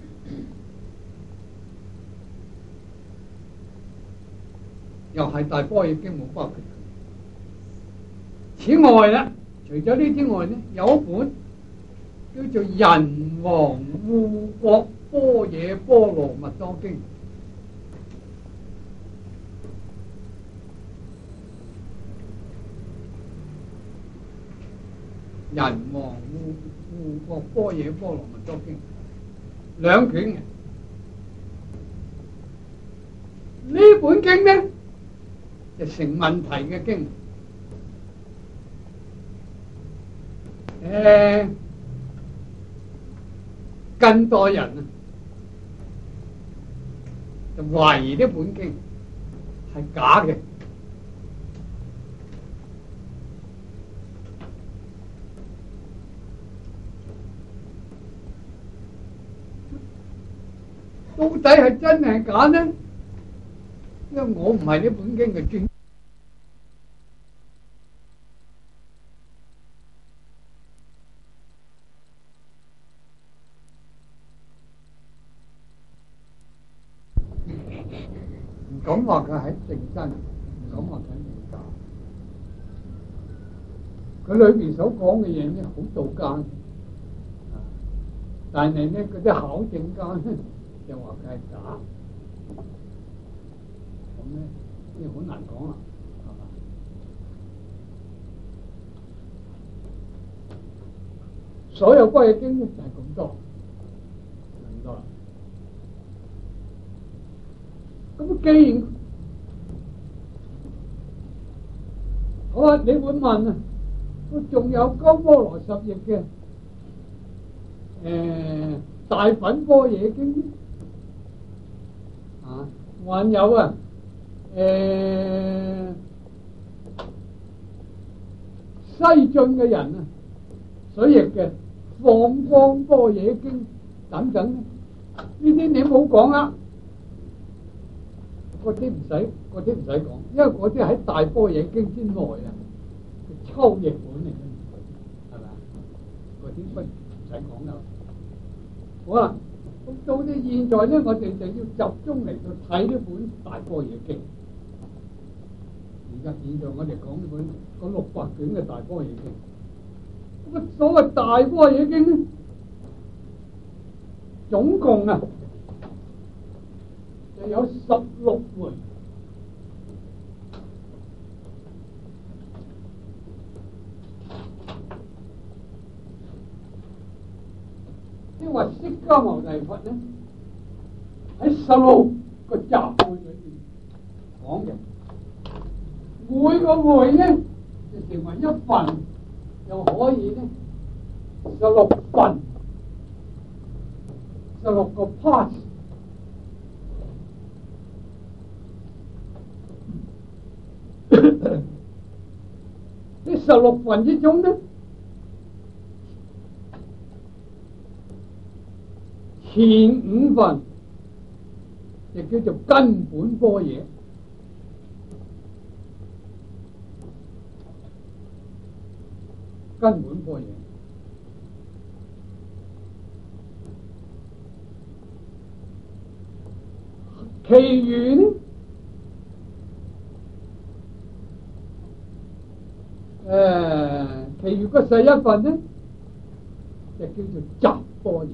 Speaker 1: 又係大般若經冇包括。此外咧，除咗呢之外咧，有一本叫做《人王護國般若波羅蜜多經》。人王護國般若波羅蜜多經兩卷嘅。呢本經咧就成問題嘅經。近代人啊，就懷疑呢本經係假嘅。到底係真係假呢？因為我唔係呢本經嘅專。唔敢話佢係正真，唔敢話佢係正假。佢裏邊所講嘅嘢咧，好道家，但係咧嗰啲考證家咧就話佢係假，咁咧呢好難講啦，係嘛？所有歸嘅經就係咁多，咁多啦。咁既然好啊，你會問啊，仲有鳩摩羅什譯嘅大品般若經啊，還有啊西晉嘅人啊所譯嘅放光般若經等等，呢啲你冇講啊。嗰啲唔使講，因為嗰啲喺大般若經之內啊，抽譯本嚟嘅，係咪啊？嗰啲不唔使講啦。好啦，咁到啲現在咧，我哋就要集中嚟到睇呢本大般若經。現在我哋講呢本嗰600卷嘅大般若經。咁啊，所謂大般若經咧，總共啊就有16回，即係話釋迦牟尼佛咧喺16個集會裏邊講嘅，每個回咧就成為一份，又可以咧16份，16個 part。呢16份之中呢，前5份就叫做根本般若，根本般若。其餘呢？其餘嗰11份呢，就叫做雜般若。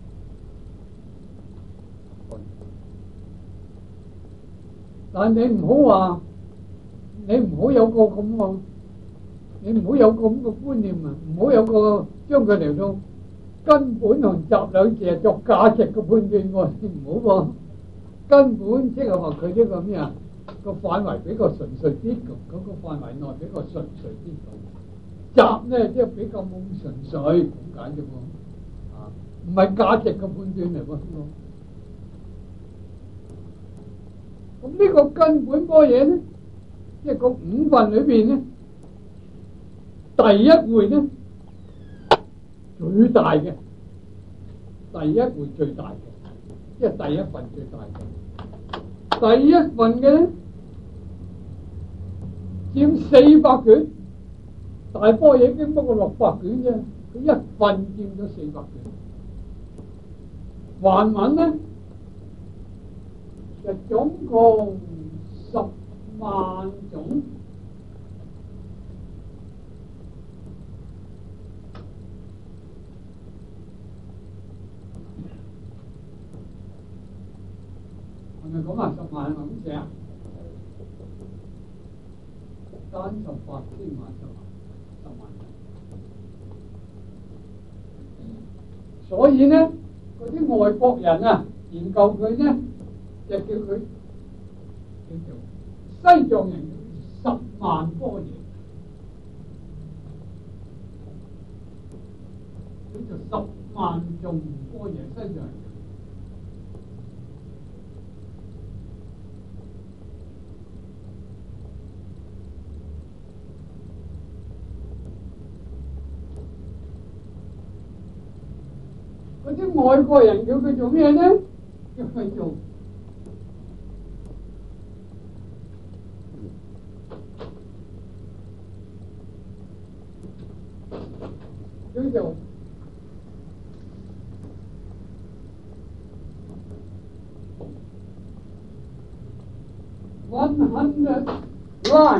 Speaker 1: 但你唔好話，你唔好有個咁喎，你唔好有咁個觀念啊！唔好有個將佢嚟到根本同雜兩字作價值嘅判斷喎，唔好喎。根本即係話佢呢個咩啊？個範圍比較純粹啲，嗰個範圍內比較純粹啲。雜咧即係比較冇純粹咁解啫喎，啊，唔係價值嘅判斷嚟喎。咁呢個根本般若咧，即係個5份裏邊咧，第一回咧最大嘅，第一回最大嘅，即係第一份最大嘅。 第一份嘅咧佔400卷，大般若經不過600卷啫，佢一份佔咗400卷。梵文咧就總共10萬種。係咪講啊？10萬係咪咁寫啊？單18千萬10萬。所以咧，嗰啲外國人啊，研究佢咧，就叫佢叫做西藏人10萬般若，叫做10萬種般若西藏人。嗰啲外國人叫佢做咩咧？叫佢做100 line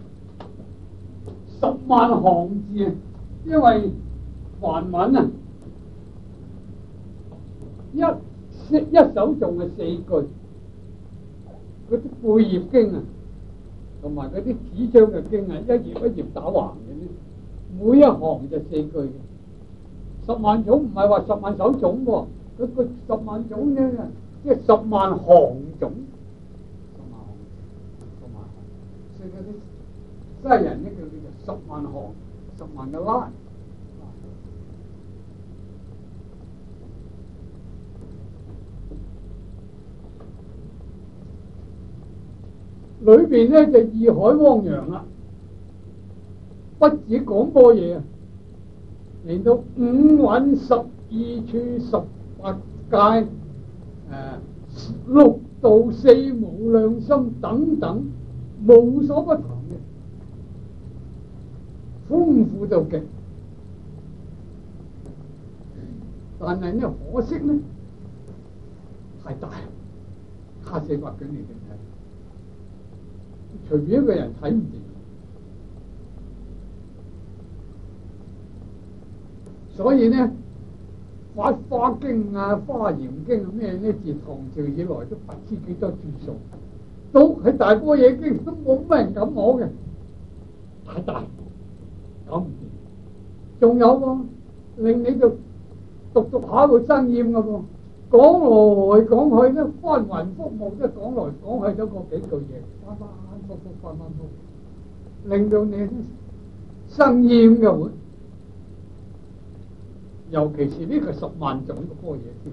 Speaker 1: 10萬行字啊！因為梵文啊。一首頌係4句，嗰啲貝葉經啊，同埋嗰啲紙張嘅經啊，一頁一頁打橫嘅咧，每一行就4句嘅。10萬種唔係話10萬首頌喎，嗰個10萬種咧，即係10萬行種，10萬行，所以嗰啲西人咧叫做10萬行，10萬嘅拉。裏邊咧就義海汪洋啦，不止講般若啊，連到五蘊12處18界六道4無量心等等，無所不談嘅，豐富到極。但係呢，可惜呢，太大，下400卷嚟嘅。隨便一個人睇唔掂，所以呢，法華經啊、華嚴經啊咩呢，自唐朝以來都不知幾多注數，都喺大般若經都冇乜人敢攞嘅，太大搞唔掂。仲有喎，令你就讀下會生厭嘅喎，講來講去咧，翻雲覆霧都講來講去都嗰幾句嘢，翻覆，令到你生厭嘅會。尤其是呢個10萬種嘅般若經，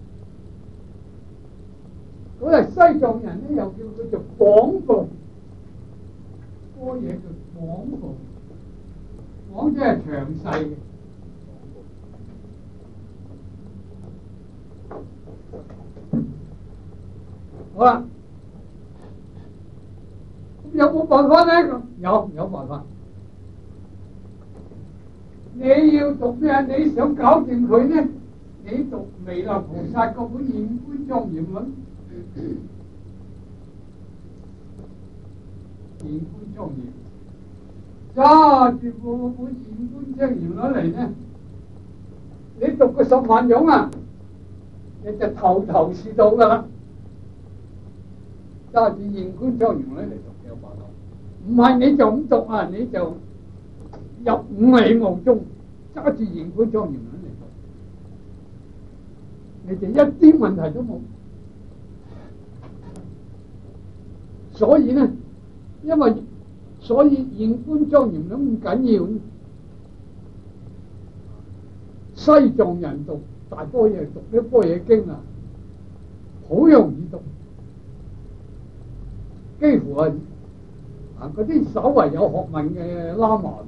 Speaker 1: 嗰係西藏人咧，又叫佢做廣部，般若叫廣部，廣即係詳細嘅。好啦，有冇辦法咧？有辦法。你要讀咩？你想搞掂佢呢？你讀彌勒菩薩嗰本《現觀莊嚴論》，現觀莊嚴，揸住嗰本《現觀莊嚴論》嚟呢，你讀個10萬種啊，你就頭頭是道噶啦。揸住《現觀莊嚴論》嚟讀有辦法，唔係你就咁讀啊，你就入5里霧中，揸住《現觀莊嚴論》嚟讀，你就一啲問題都冇。所以呢，因為所以《現觀莊嚴論》咁緊要，西藏人讀大般若讀啲般若經啊，好容易讀，幾乎係嗰啲稍為有學問嘅喇嘛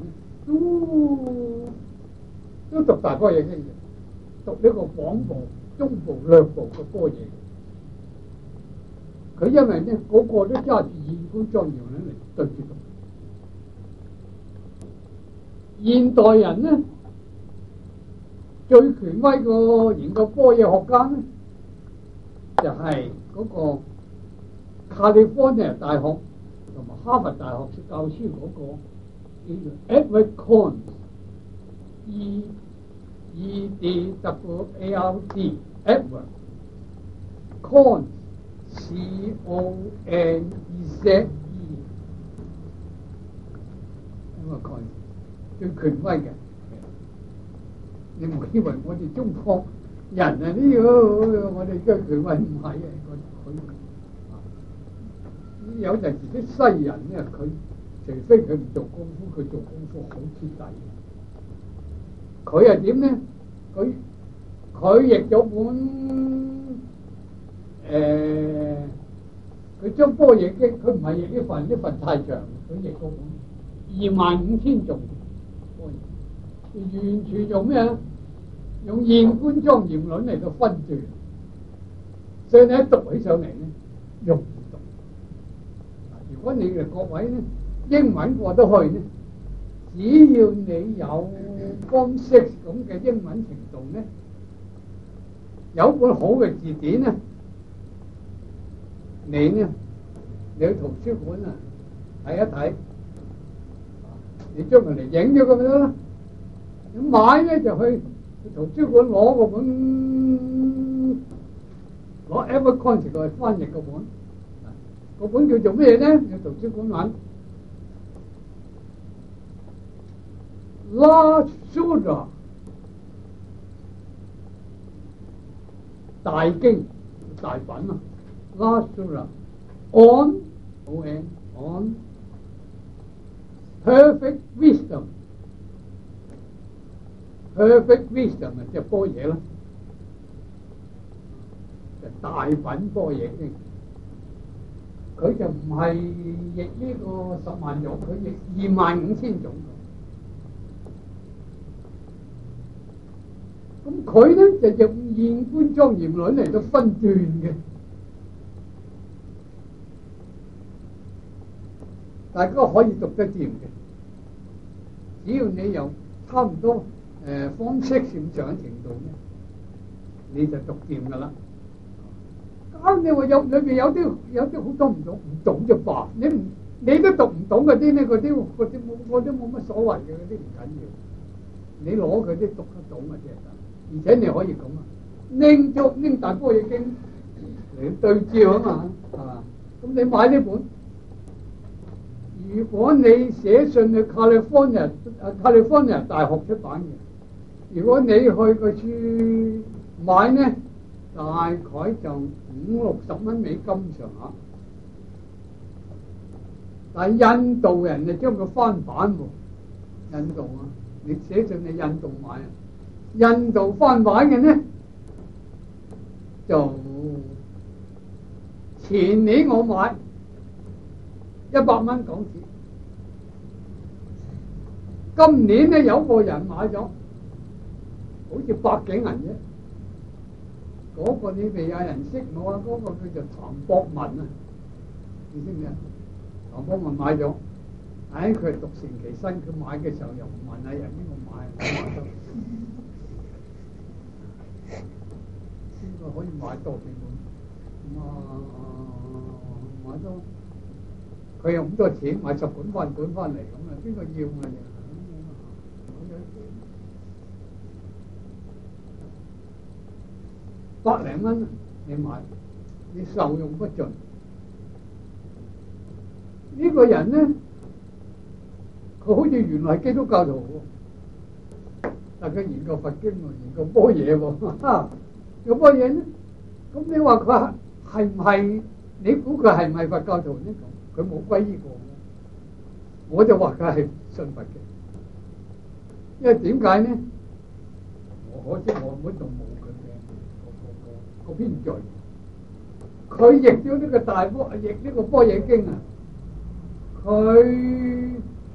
Speaker 1: 都讀大般若經嘅，讀呢個廣部、中部、略部嘅般若。 佢因為咧個個都揸住現觀莊嚴論嚟對住讀。現代人咧最權威個研究般若學家咧，就係嗰個卡利福尼亞大學同埋哈佛大學教書嗰個叫做 Edward Conze，E-D-W-A-R-D Edward Conze C-O-N-E-Z-E Edward Conze最權威嘅。你唔好以為我哋中國人啊呢個我哋嘅權威唔係啊，佢有陣時啲西人咧，佢除非佢唔做功夫，佢做功夫好徹底。佢係點咧？佢譯咗本佢將般若經，佢唔係譯呢份太長，佢譯嗰本25,000頌。完全用咩啊？用現觀莊嚴論嚟到分段，所以你一讀起上嚟咧，容易讀。如果你哋各位咧英文過得去咧，只要你有方式咁嘅英文程度咧，有本好嘅字典咧，你去圖書館啊睇一睇，你將佢嚟影咗咁就得啦。你買咧就去圖書館攞個本，攞 Edward Conze 嚟翻譯個本。個本叫做咩咧？你圖書館揾 Large Sura 大經大品啊 ，Large Sura on Perfect Wisdom。Perfect Wisdom 啊，即係般若啦，就大品般若經。佢就唔係譯呢個10萬種，佢譯25,000種。咁佢咧就用現觀莊嚴論嚟到分段嘅，大家可以讀得掂嘅，只要你有差唔多。方式上嘅程度咧，你就讀掂噶啦。咁你話裏邊有啲好多唔懂就罷。你都讀唔懂嗰啲咧，嗰啲冇乜所謂嘅，嗰啲唔緊要。你攞佢啲讀得懂嘅啫，而且你可以咁啊，拎大般若經嚟對照啊嘛，係嘛？咁你買呢本，如果你寫信去卡利福尼亞大學出版嘅。如果你去個處買呢，大概就50-60蚊美金上下。但係印度人就將佢翻版喎，印度啊，你寫信去印度買啊，印度翻版嘅呢，就前年我買100蚊港紙，今年呢有個人買咗。好似100幾銀啫，嗰個你哋有人識我啊？嗰個叫做譚博文啊，你識唔識啊？譚博文買咗，佢係獨善其身，佢買嘅時候又唔問人邊個買，邊個可以買多幾本？買多，佢有咁多錢買10本翻嚟咁啊？邊個要啊？100零蚊你買，你受用不盡。呢個人咧，佢好似原來係基督教徒喎，但佢研究佛經喎，研究般若喎，有般若咧。咁你話佢係唔係？你估佢係唔係佛教徒呢？佢冇皈依過，我就話佢係信佛嘅。因為點解呢？我可惜我嗰度冇佢嘅個編序，佢譯咗呢個譯呢個般若經啊，佢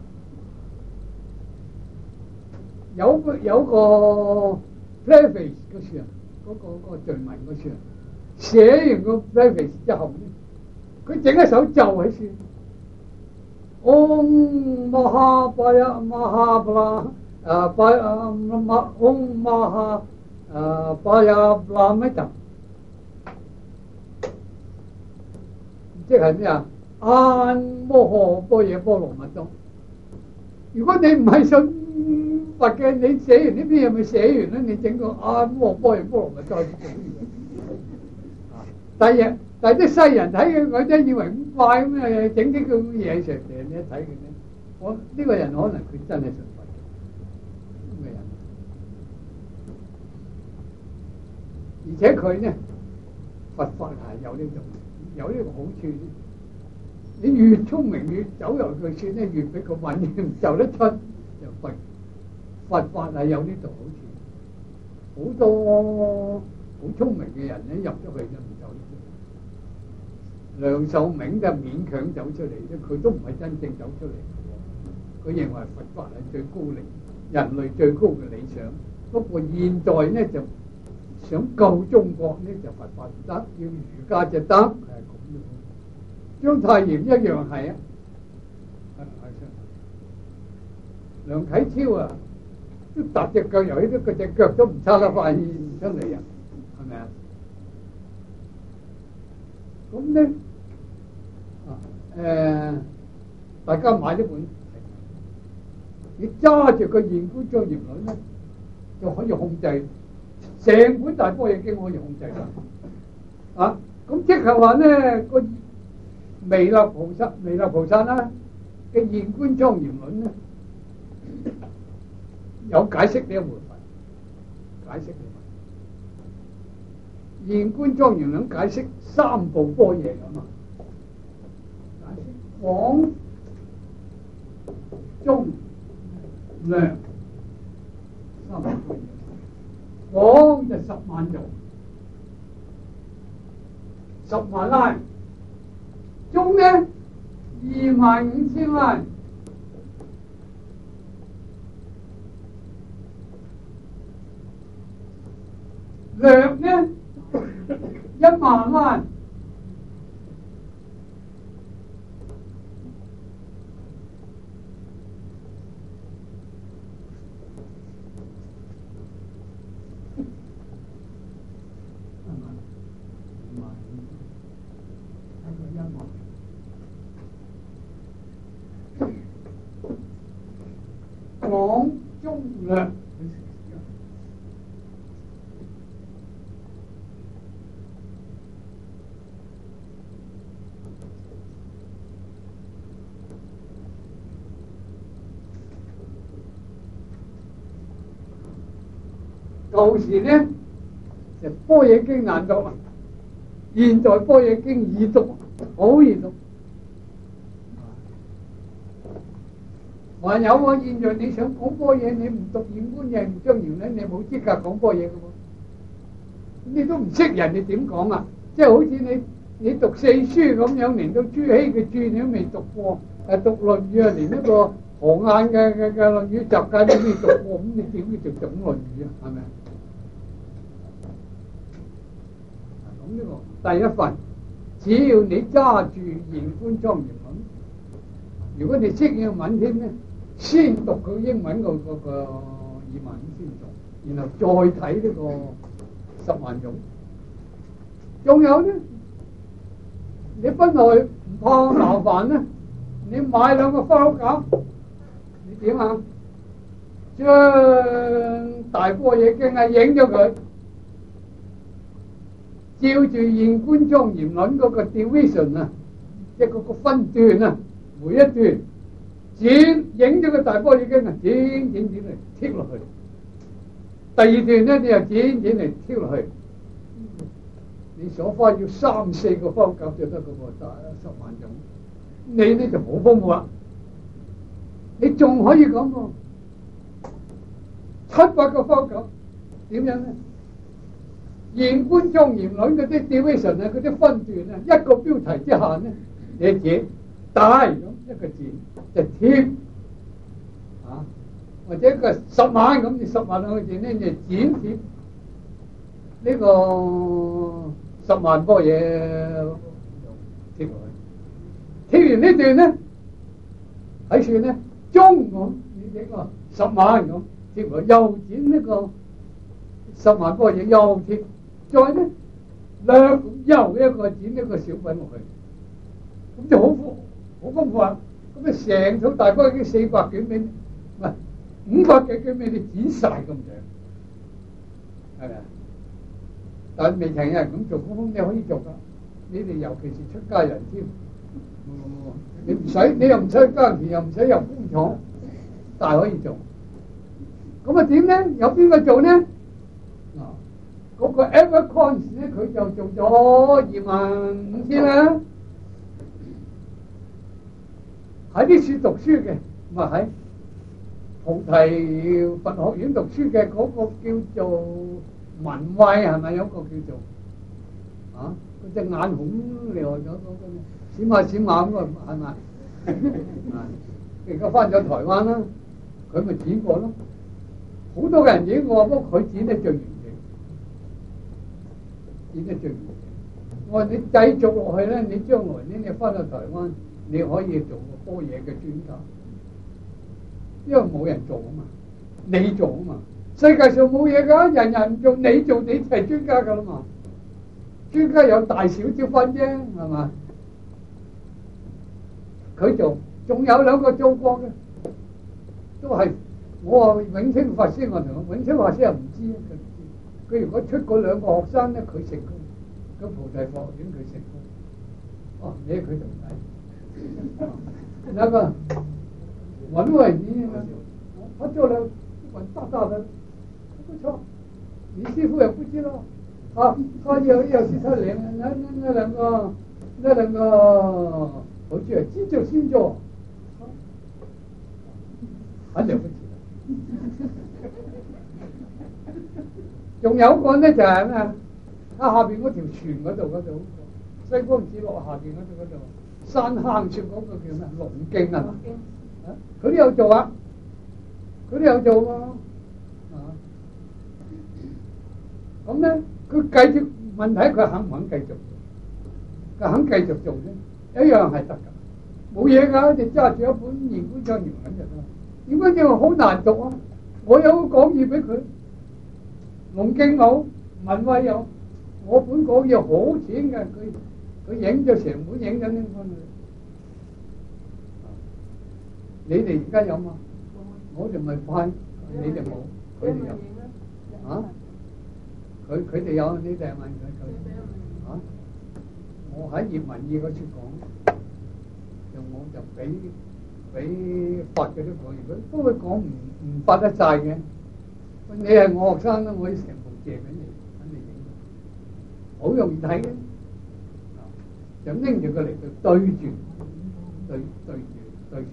Speaker 1: 有個 preface 嗰處啊，嗰個序文嗰處啊，寫完個 preface 之後咧， 佢整一首咒喺先。Om Mahapaya Mahabla Om Mahapaya Blamita， 即係咩啊？安摩訶般若波羅蜜多。如果你唔係信佛嘅，你寫完呢篇嘢咪寫完咧？你整個安摩訶般若波羅蜜多做乜嘢？但係啲西人睇嘅，我真以為咁快咁啊，整啲咁嘅嘢上嚟，你一睇佢咧，我呢個人可能佢真係信佛咁嘅人，而且佢呢佛法係有呢種有呢個好處。你越聰明越走入佢算咧，越俾佢揾嘢唔就得出，就佛法係有呢度好處。好多好聰明嘅人咧入咗去就唔走得出。梁漱溟就勉強走出嚟啫，佢都唔係真正走出嚟。佢認為佛法係最高理，人類最高嘅理想。不過現在呢就想救中國呢就佛法唔得，要儒家就得，係咁樣。章太炎一樣係啊，梁啟超啊，都踏隻腳由呢啲嗰隻腳都唔差得快出嚟啊，係咪啊？咁咧大家買呢本，你揸住個《現觀莊嚴論》咧，就可以控制成本大般若經，可以控制㗎。啊，咁即係話咧個彌勒菩薩啦嘅《現觀莊嚴論》咧，有解釋呢一回法，解釋《現觀莊嚴論》解釋三部般若咁啊，解釋廣中量三部般若，廣就10萬種，10萬拉。中呢25000拉，量呢10000拉，廣中量。舊時呢就般若經難讀，現在般若經易讀，好易讀。還有喎，現在你想講般若，你唔讀現觀嘅唔莊嚴咧，你冇資格講般若嘅喎。你都唔識人哋點講啊？即係好似你讀四書咁樣，連到朱熹嘅注你都未讀過，讀論語啊，連一個河晏嘅論語集解都未讀過，咁你點叫做懂論語啊？係咪？咁呢個第一份，只要你揸住現觀莊嚴論，如果你識英文添咧，先讀佢英文個語文先讀，然後再睇呢個10萬種。仲有咧，你本來唔怕麻煩咧，你買2個花膠，你點啊？將大般若經啊影咗佢，照住現觀莊嚴論嗰個 division 啊，即係嗰個分段啊，每一段剪影咗個大般若經啊，剪嚟貼落去。第二段咧，你又剪嚟貼落去。你所花要3、4個方格就得嗰個10萬種，你呢就好豐富啦。你仲可以講個7、8個方格，點樣咧？現觀莊嚴論嗰啲 division 啊，嗰啲分段啊，一個標題之下咧，你剪大咁一個字就貼啊，或者一個10萬咁，你10萬兩個字咧，你就剪貼呢個10萬般若貼落去。 貼完呢段咧，喺算咧中咁，你呢個10萬咁，貼埋又剪呢個10萬個嘢又貼，再咧略又一個剪一個小品落去，咁就好豐富啊！咁啊成套大綱已經400卷俾，唔係500幾卷俾你剪晒咁樣，係咪啊？但係未曾有人咁做，你可以做噶。你哋尤其是出家人添，你唔使，你又唔使耕田，又唔使入工廠，但係可以做。咁啊點咧？有邊個做咧？啊，嗰個 Evercoins 咧，佢就做咗25,000啦。喺啲書讀書嘅，咁啊喺菩提佛學院讀書嘅嗰個叫做文慧，係咪有個叫做啊？嗰隻眼紅厲害咗嗰個閃下閃下咁個係咪？而家翻咗台灣啦，佢咪剪過咯。好多人剪過，不過佢剪得最完整，剪得最完整。我話你繼續落去咧，你將來呢你翻到台灣，你可以做個科嘢嘅專家，因為冇人做啊嘛，你做啊嘛。世界上冇嘢噶，人人唔做，你做你就係專家噶啦嘛。專家有大小之分啫，係嘛？佢做，仲有2個做過嘅，都係我話永清法師，我同佢永清法師又唔知，佢如果出嗰2個學生咧，佢成功，咁菩提佛學院佢成功，哦，你係佢徒弟，那個文偉你他做了一本大大的，不錯，你師傅也不知道。啊，他有是他那兩個回去急救星座，很了不起。仲有個咧就係咩？下邊嗰條船嗰度，西光寺落下邊嗰度山坑處嗰個叫咩？龍徑啊，佢都有做啊，佢都有做喎。啊，咁咧。佢繼續問題，佢肯唔肯繼續？佢肯繼續做啫，一樣係得㗎，冇嘢㗎。你揸住一本《現觀章原文》就得。現觀章好難讀啊！我有個講義俾佢，龍敬冇，文慧有。我本講義好淺嘅，佢影咗成本，影緊拎翻去。你哋而家有嘛？我哋咪快，你哋冇，佢哋有啊？佢哋有，你哋問佢啊！我喺葉文義嗰處講，我就俾發嘅都講完，佢都會講唔發得晒嘅。你係我學生啦，我可以成部借俾你，等你影，好容易睇嘅。就拎住佢嚟對住讀。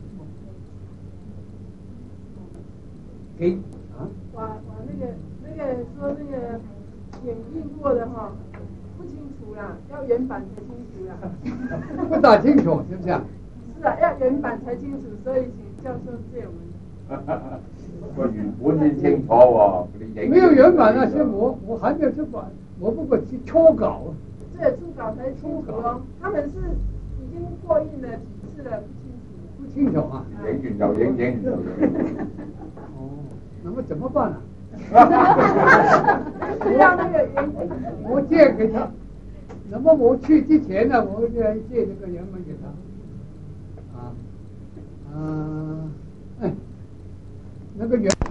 Speaker 3: 那個說那個演繹過的哈，不清楚啦，要原版才清楚啦。
Speaker 1: 不大清楚，是不是啊？
Speaker 3: 是啊，要原版才清楚，所以請教授借我們。
Speaker 4: 個原本先清楚喎，
Speaker 1: 沒有原版啊，是我還沒有出版，我不過是初稿。
Speaker 3: 對，初稿才清楚咯。他們是已經過印了幾次了，
Speaker 1: 不清楚啊。
Speaker 4: 影完又影，影完又影。
Speaker 1: 哦，那麼怎麼辦啊？
Speaker 3: 是要那個原本。
Speaker 1: 我借給他，那麼我去之前呢，我就借這個原本給他。那個原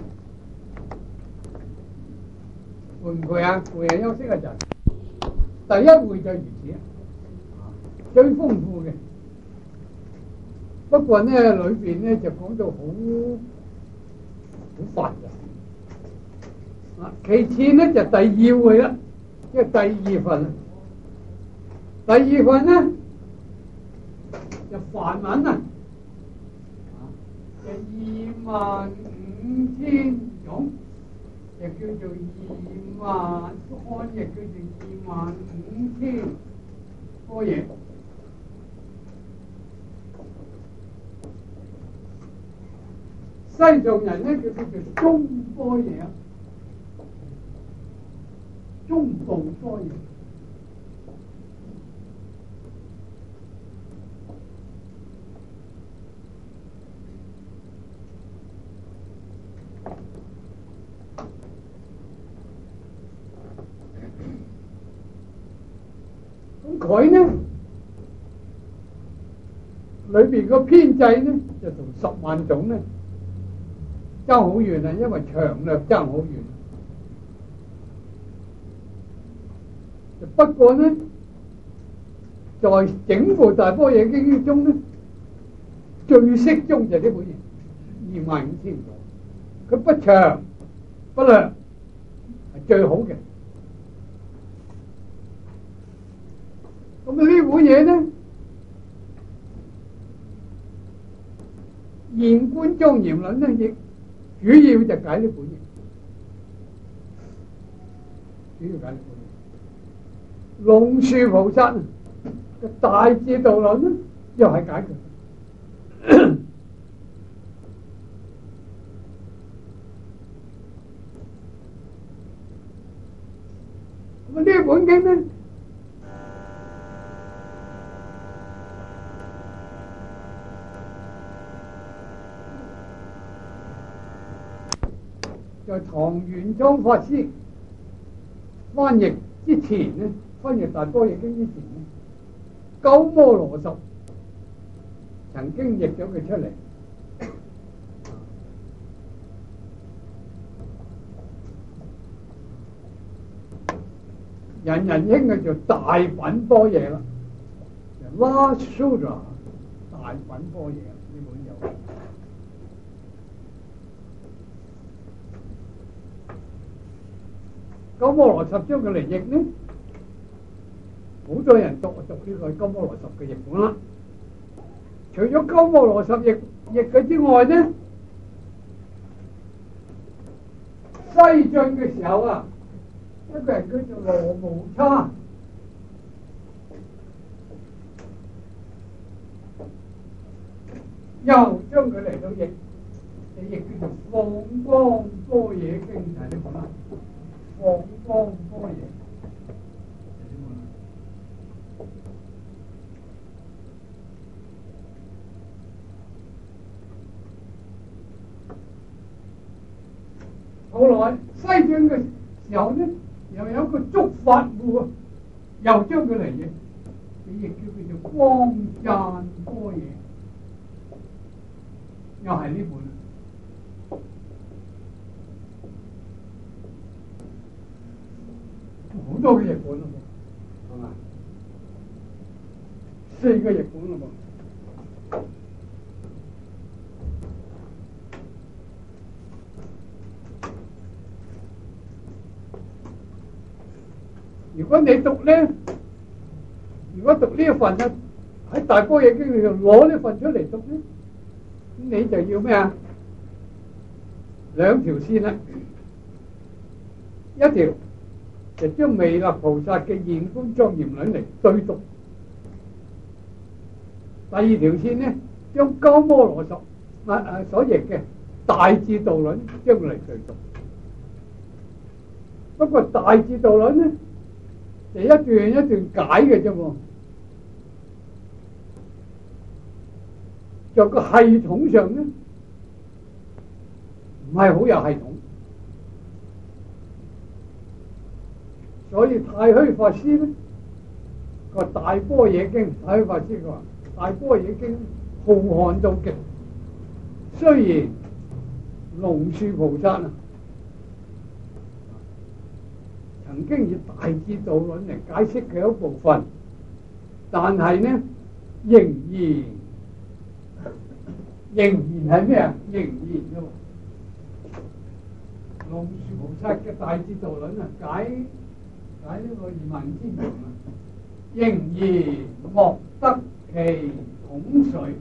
Speaker 1: 會唔會啊？會啊，休息一陣。第一會就如此，最豐富嘅。不過呢，裏邊呢就講到好煩嘅。其次呢就第二會啦，即係第二份。第二份呢就梵文啊，就25,000種，就叫做漢譯叫做25,000個嘢。西藏人呢就叫做中般若。中部般若， 咁佢呢裏邊個編制呢就同十萬種呢爭好遠啊，因為長略爭好遠。不過呢，在整部大般若經中呢，最適中就呢本嘢25,000個，佢不長不略，係最好嘅。咁呢本嘢呢，現觀莊嚴論呢，亦主要就解呢本嘢，主要解呢本嘢。龍樹菩薩嘅大智度論呢，又係解決。咁呢本經呢，在唐玄奘法師翻譯之前呢，翻譯大般若經之前呢，鳩摩羅什曾經譯咗佢出嚟，人人稱佢做大品般若啦 ，Large Sutra 大品般若呢本有。鳩摩羅什將佢嚟譯呢，好多人讀呢個鳩摩羅什嘅譯本啦。除咗鳩摩羅什譯佢之外呢，西晉嘅時候啊，一個人叫做羅無差，又將佢嚟到譯，譯叫做放光般若經，就係呢本啦。放光般若，後來西晉嘅時候呢，又有一個竺法護啊，又將佢嚟譯，亦叫佢做光贊般若，又係呢本。好多嘅譯本咯，係嘛？4個譯本咯噃。如果你讀咧，如果讀呢一份咧，喺大般若經裏頭攞呢份出嚟讀咧，咁你就要咩啊？兩條線啦，一條就將彌勒菩薩嘅現觀莊嚴論嚟對讀，第二條線呢，將鳩摩羅什所譯嘅大智度論將佢嚟對讀。不過大智度論呢，就一段一段解嘅啫喎，在個系統上呢，唔係好有系統。所以太虛法師呢個大般若經，太虛法師佢話大般若經浩瀚到極，雖然龍樹菩薩啊曾經以大智度論嚟解釋佢一部分，但係呢仍然係咩啊？仍然嘅龍樹菩薩嘅大智度論啊解呢個20000條啊，仍然莫得其統髓。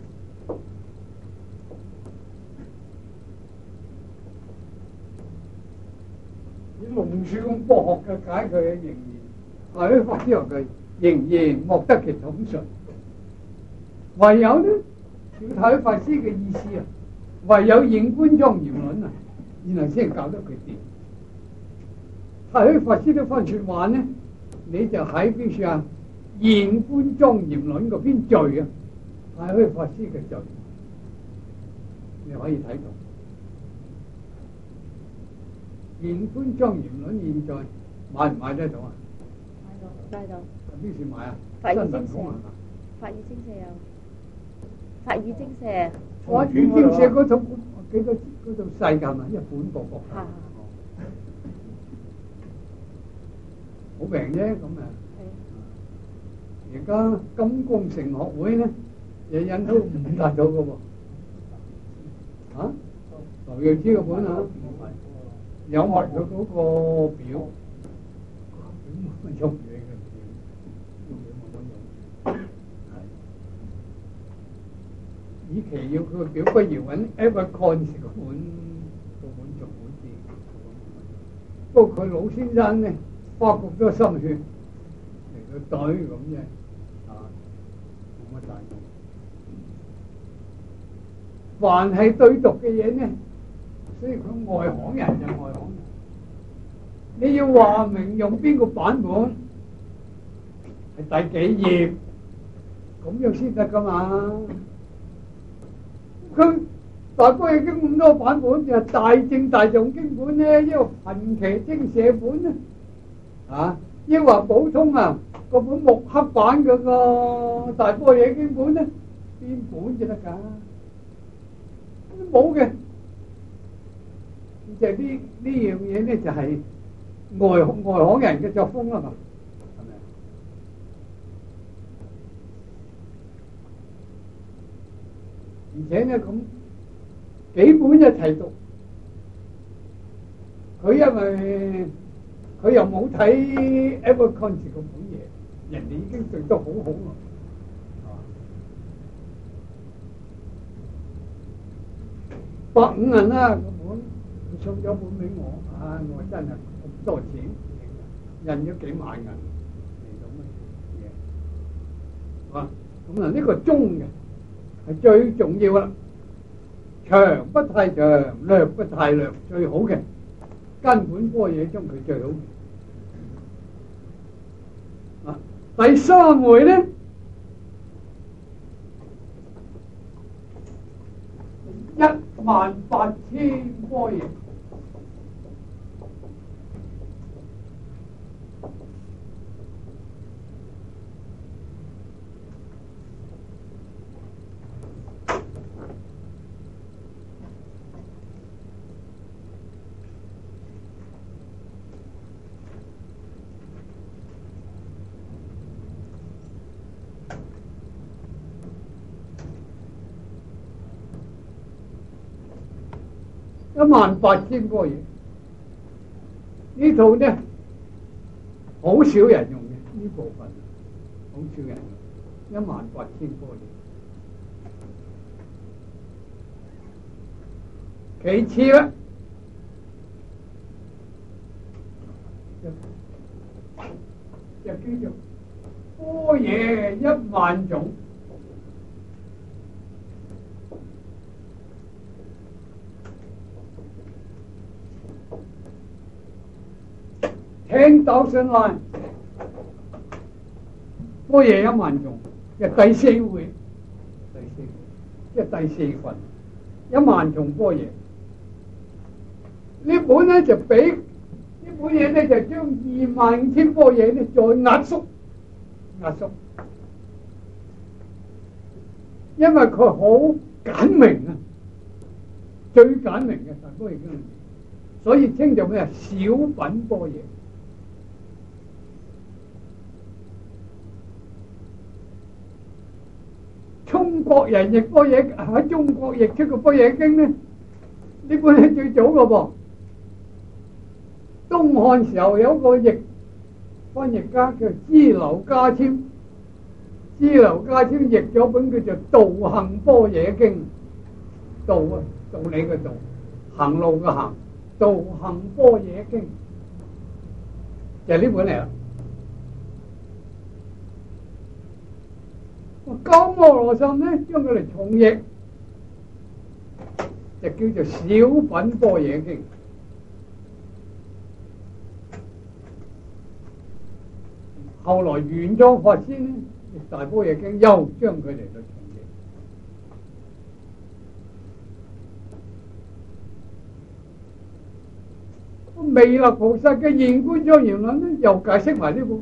Speaker 1: 以龍樹咁博學嘅解佢，仍然太虛法師話佢仍然莫得其統髓。唯有呢，照太虛法師嘅意思啊，唯有現觀莊嚴論啊，然後先教得佢掂。太虛法師呢番說話呢，你就喺邊處啊？現觀莊嚴論嗰篇序啊，太虛法師嘅序，你可以睇到。 現觀莊嚴論現在買唔買得到啊？
Speaker 5: 買到。
Speaker 1: 邊時買啊？
Speaker 5: 法語
Speaker 1: 新聞
Speaker 5: 精
Speaker 1: 通啊？
Speaker 5: 法語精舍有。法語精舍。
Speaker 1: 法語精舍嗰套幾多嗰套細㗎係咪？一本薄薄。
Speaker 5: 係。
Speaker 1: 好平啫咁啊！而家金工程學會咧，又印到5達咗嘅喎。劉耀之個本啊，有埋佢嗰個表，用嘢嘅表，用嘢冇乜用。與其要佢個表，不如揾 Evercon 個本仲好啲。不過佢老先生咧，花咁多心血嚟到對咁啫，冇乜大用。凡係對讀嘅嘢呢，所以佢外行人就外行人。你要話明用邊個版本，係第幾頁，咁樣先得噶嘛。佢大般已經咁多版本，就係大正大眾經本咧，一個貧奇精舍本咧，抑或普通啊嗰本木刻版嗰個大般若經本咧，邊本就得㗎？冇嘅，就係呢樣嘢咧，就係外行人嘅作風啦嘛，係咪？而且咧咁幾本一齊讀，佢因為佢又冇睇 Evercon 嗰本嘢，人哋已經對得好好啦。150啦，個本佢送咗本俾我，我真係咁多錢，印咗幾萬銀嚟做乜嘢？咁啊呢個中嘅係最重要啦，長不太長，略不太略，最好嘅根本般若中佢最好嘅。第三回咧。18000般若，18000般若呢套呢，好少人用嘅呢部分，好少人用18000般若。其次咧，就叫做般若10000種。10,000 line， 般若10000種嘅第四回，即係第四份10000種般若。呢本咧就比呢本嘢咧就將25000般若咧再壓縮，因為佢好簡明啊，最簡明嘅大般若經，所以稱做咩啊？小品般若。中國人譯般若喺中國譯出個般若經呢，呢本係最早嘅噃。東漢時候有個翻譯家叫支婁嘉簽，支婁嘉簽譯咗本叫做《道行般若經》，道啊，道理嘅道，行路嘅行，《道行般若經》就係呢本嚟啦。鳩摩羅什咧將佢嚟重譯，就叫做小品般若經。後來玄奘法師咧譯大般若經，又將佢嚟到重譯。 彌勒菩薩嘅現觀莊嚴論咧，又解釋埋呢本，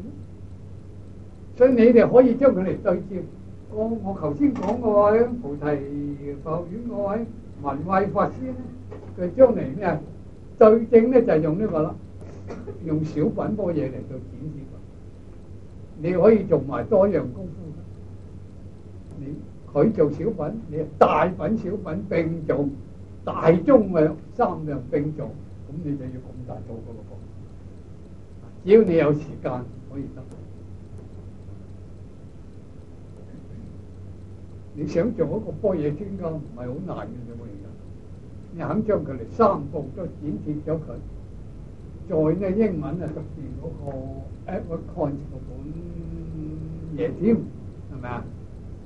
Speaker 1: 所以你哋可以將佢嚟對照。我頭先講嗰位菩提法院嗰位文慧法師咧，佢將嚟咩對正咧就係用呢個啦，用小品般嘢嚟到展示佢。你可以做埋多樣功夫。佢做小品，你大品小品並做，大中嘅三樣並做，咁你就要咁大做嗰個。只要你有時間可以得。你想做一個般若專家唔係好難嘅啫喎，而家你肯將佢哋三部都展示咗佢，再呢英文啊特別嗰個 Edward Conze 嗰本嘢添，係咪啊？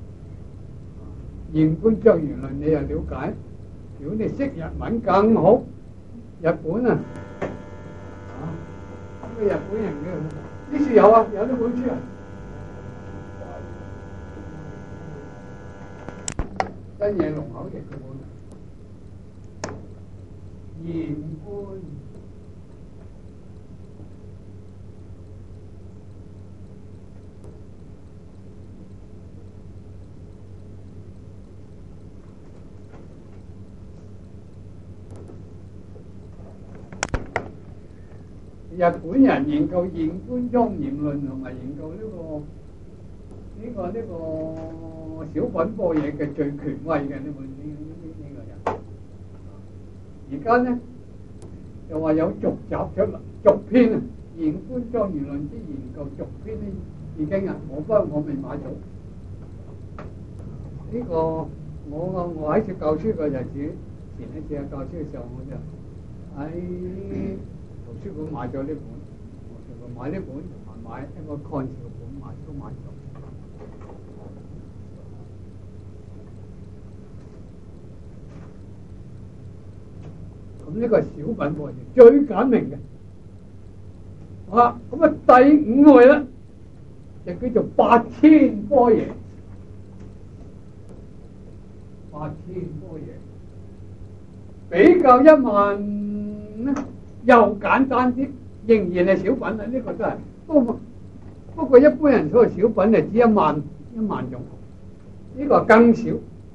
Speaker 1: 現觀莊嚴論你又了解，如果你識日文更好。日本啊，個日本人嘅呢處有啊，有呢本書啊。真嘢龍口譯嗰本現觀。日本人研究現觀莊嚴論同埋研究呢個小品般若嘅最權威嘅呢個人，而家呢又話有續集出嚟，續篇啊，現觀莊嚴論之研究續篇呢已經啊，我未買到呢個，我喺處教書嘅日子，前一次教書嘅時候我就喺圖書館買咗呢本，我全部買呢本同埋買一個 Conze 嘅本都買咗。咁呢個係小品般若最簡明嘅。好啦，咁啊第五位咧就叫做八千般若。八千般若比較一萬咧又簡單啲，仍然係小品啊！呢個都係，不過一般人所謂小品係指一萬種，呢個更少，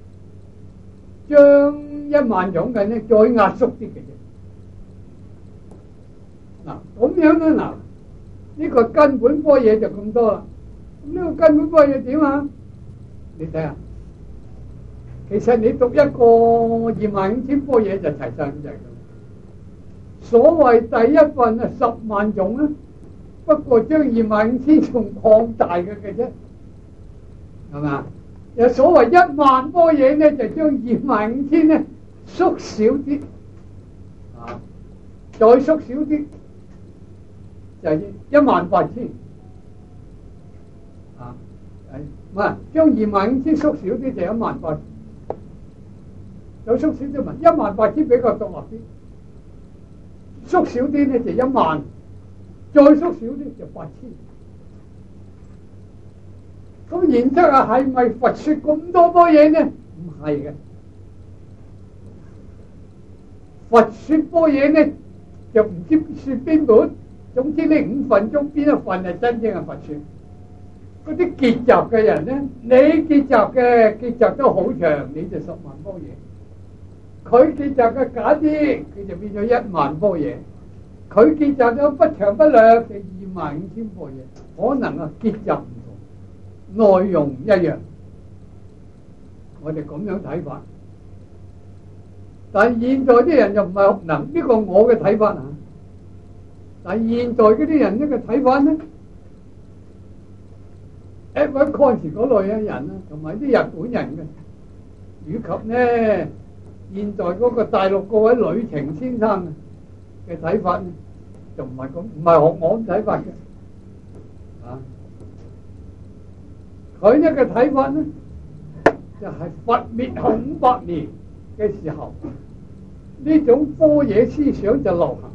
Speaker 1: 將一萬種嘅呢再壓縮啲嘅啫。嗱咁樣咧，嗱呢個根本般若就咁多啦。咁呢個根本般若點啊？你睇下，其實你讀一個25,000般若就齊晒咁滯嘅。所謂第一份啊10萬種啊，不過將25,000仲擴大嘅啫，係嘛？又所謂1萬般若呢，就將25,000呢縮小啲，啊，再縮小啲就18000，啊，唔係將25,000縮小啲就18000，再縮小啲咪18000比較獨立啲。縮小啲呢就10000，再縮小啲就8000。咁然之後係咪佛說咁多般若呢？唔係嘅，佛說般若呢就唔知說邊本。總之呢5份中邊一份係真正嘅佛說。嗰啲結集嘅人呢，你結集都好長，你就10萬般若。佢結集嘅假啲，佢就變咗1萬般若；佢結集咗不長不略，就25,000般若。可能啊結集唔同，內容一樣。我哋咁樣睇法，但係現在啲人就唔係能呢個我嘅睇法啊。但係現在嗰啲人呢個睇法呢 Edward Conze 嗰類嘅人啊，同埋啲日本人嘅，以及呢。現在嗰個大陸嗰位呂澄先生嘅睇法呢，就唔係咁，唔係學我咁睇法嘅，啊，佢呢個睇法呢，就係佛滅後500年嘅時候，呢種般若思想就流行，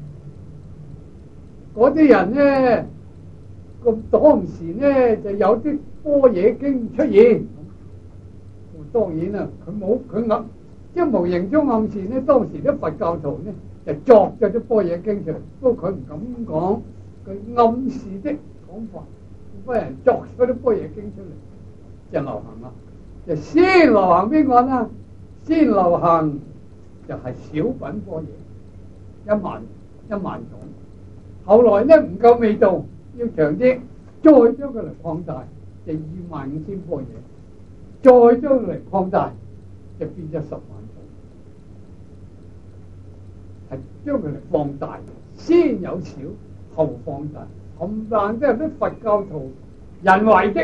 Speaker 1: 嗰啲人呢，咁當時呢就有啲般若經出現，當然啦，佢冇佢即係無形中暗示呢，當時啲佛教徒呢就作咗啲般若經出嚟。不過佢唔敢講，佢暗示的講法，幫人作咗啲般若經出嚟，就流行啦。就先流行邊個啦？先流行就係小品般若，一萬種。後來咧唔夠味道，要長啲，再將佢嚟擴大，就25000般若，再將佢嚟擴大，就變咗10萬種。係將佢嚟放大，先有小，後放大，冚唪唥都係啲佛教徒人為的。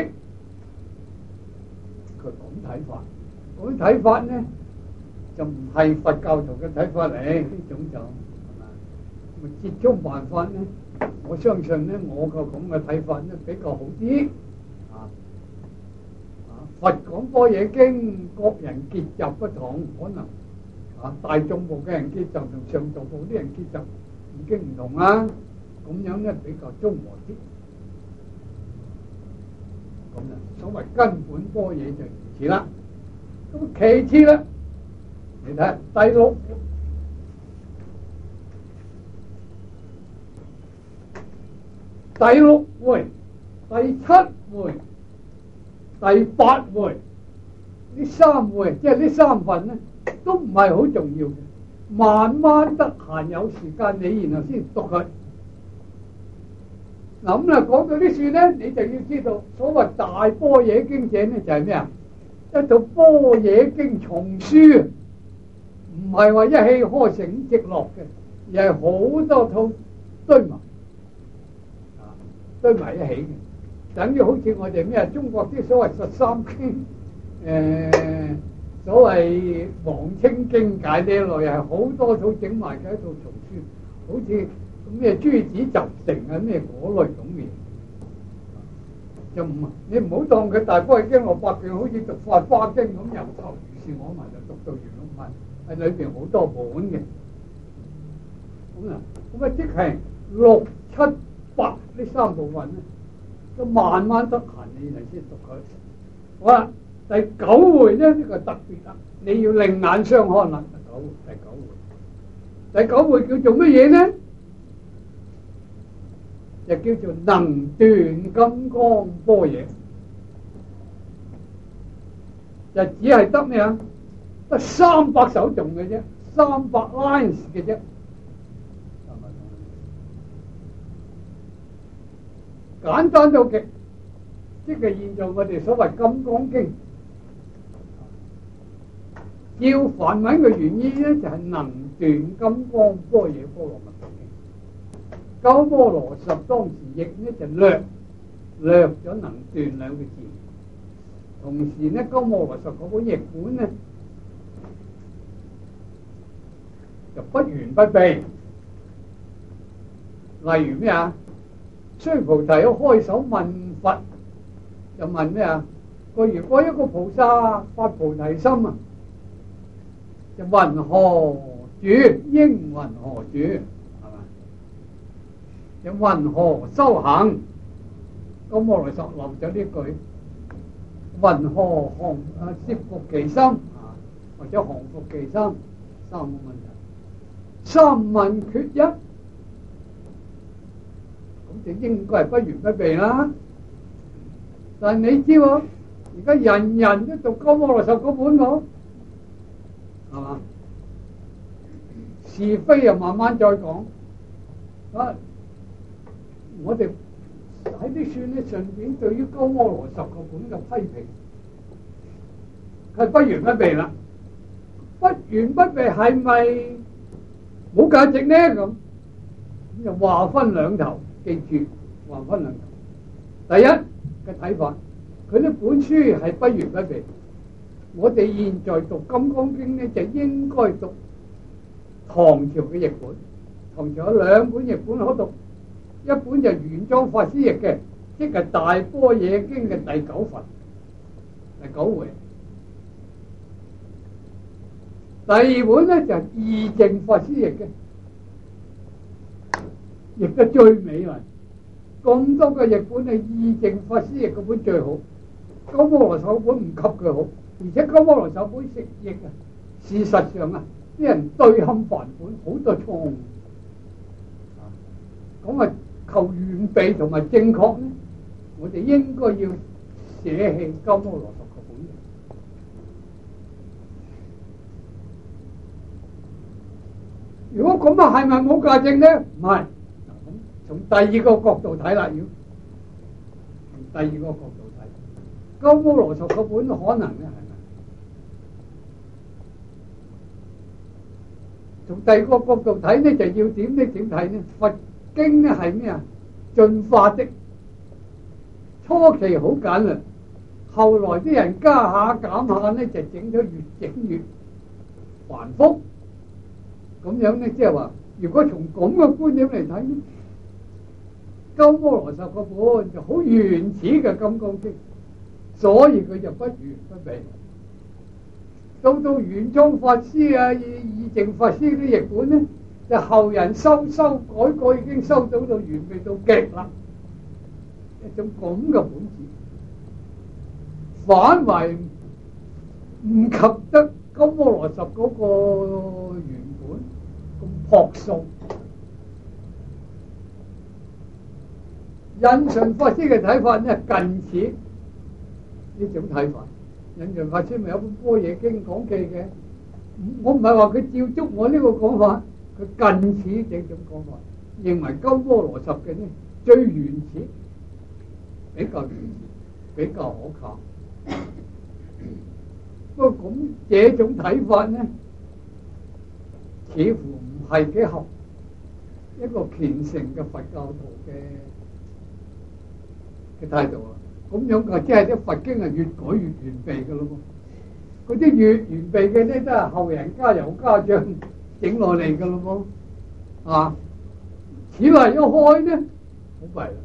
Speaker 1: 佢咁睇法，咁睇法咧就唔係佛教徒嘅睇法嚟，呢種就係嘛？咁折中辦法咧，我相信咧，我個咁嘅睇法咧比較好啲。佛講般若經，各人結集不同，可能大眾部嘅人結集同上座部啲人結集已經唔同啦。咁樣咧比較中和啲。咁啊，所謂根本般若就如此啦。咁其次咧，你睇第六回、第七回、第八回呢3回，即係呢3份咧，都唔係好重要嘅。慢慢得閒有時間，你然後先讀佢。嗱咁啦，講到呢處咧，你就要知道，所謂大般若經者咧就係咩啊？一套般若經叢書，唔係話一氣呵成直落嘅，而係好多套堆埋，堆埋一起嘅。等於好似我哋咩中國啲所謂13經，所謂王清經解呢一類，係好多套整埋嘅一套叢書，好似咩諸子集成啊咩嗰類咁嘅，就唔你唔好當佢大般若經600卷，好似讀法華經咁由頭如是我埋就讀到完咁，係裏邊好多本嘅。咁啊即係6、7、8呢3部分咧，都慢慢得閒你嚟先讀佢。好啦，第9回咧呢個特別啦，你要另眼相看啦。第9回叫做乜嘢咧？就叫做能斷金剛般若，就只係得咩啊？得300首頌嘅啫，300 lines 嘅啫。簡單到極，即係現在我哋所謂金剛經，照梵文嘅原意咧就係能斷金剛般若波羅蜜多經。鳩摩羅什當時譯呢就略咗能斷2個字，同時呢鳩摩羅什嗰本譯本呢就不完不備。例如咩啊？須菩提開手問佛，就問咩啊？如果一個菩薩發菩提心啊，就云何住？應云何住？又云何修行？鳩摩羅什漏咗呢句，云何攝伏其心或者降伏其心，3個問題，三問缺一，咁就應該係不完不備啦。但係你知喎，而家人人都讀鳩摩羅什嗰本喎，係嘛？是非又慢慢再講啊！我哋喺啲算咧上邊對於鳩摩羅什個本嘅批評，佢係不完不備啦。不完不備係咪冇價值呢？咁就話分兩頭，記住話分兩頭。第一嘅睇法，佢呢本書係不完不備。我哋現在讀《金剛經》呢，就應該讀唐朝嘅譯本。唐朝有2本譯本可讀。一本就玄奘法師譯嘅，即係大般若經嘅第9份，第9回。第2本咧就係義淨法師譯嘅，譯得最美麗。咁多個譯本係義淨法師譯嗰本最好，鳩摩羅什本唔及佢好，而且鳩摩羅什本譯啊，事實上啊啲人對冚梵本好多錯誤。咁啊，求完備同埋正確咧，我哋應該要捨棄鳩摩羅什嘅本嘅。如果咁啊，係咪冇價值咧？唔係。咁從第二個角度睇啦，要從第二個角度睇，鳩摩羅什嘅本可能咧係咪？從第二個角度睇咧，就要點咧？點睇咧？佛經咧係咩啊？進化的，初期好簡略，後來啲人加下減下咧，就整咗越整越繁複。咁樣咧，即係話，如果從咁嘅觀點嚟睇咧，鳩摩羅什個本就好原始嘅金剛經，所以佢就不完不備。到玄奘法師啊、義淨法師啲譯本咧，就後人修改，已經修到完備到極啦，一種咁嘅本質，反為唔及得鳩摩羅什嗰個原本咁樸素。印順法師嘅睇法咧，近似呢種睇法。印順法師咪有本《般若經》講記嘅，我唔係話佢照足我呢個講法，佢近似這種講法，認為鳩摩羅什嘅呢最原始，比較原始，比較可靠。不過咁這種睇法呢，似乎唔係幾合一個虔誠嘅佛教徒嘅態度啊！咁樣嘅即係啲佛經係越改越完備嘅咯喎，嗰啲越完備嘅咧都係後人加油加醬整落嚟嘅咯喎，啊！此例一開呢，好弊啦！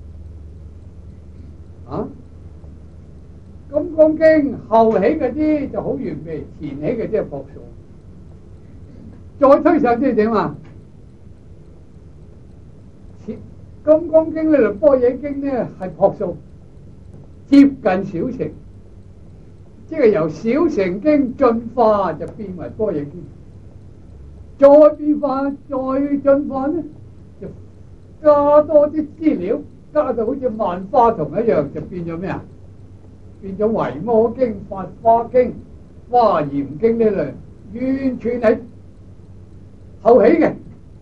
Speaker 1: 啊，《金剛經》後起嗰啲就好完備，前起嘅即係樸素。再推上啲點啊？《金剛經》呢同《般若經》呢係樸素，接近小乘，即係由小乘經進化就變為般若經，再變化再進化呢，就加多啲資料，加到好似萬花筒一樣，就變咗咩啊？變咗維摩經、法華經、華嚴經呢類，完全係後起嘅。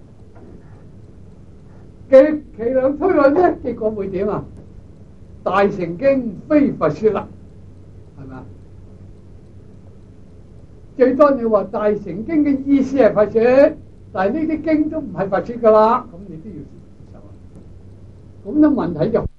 Speaker 1: 極其量推論呢，結果會點啊？大乘經非佛說啦，係咪啊？最多你話大乘經嘅意思係佛說，但係呢啲經都唔係佛說噶啦，咁你都要接受啊。咁咧問題就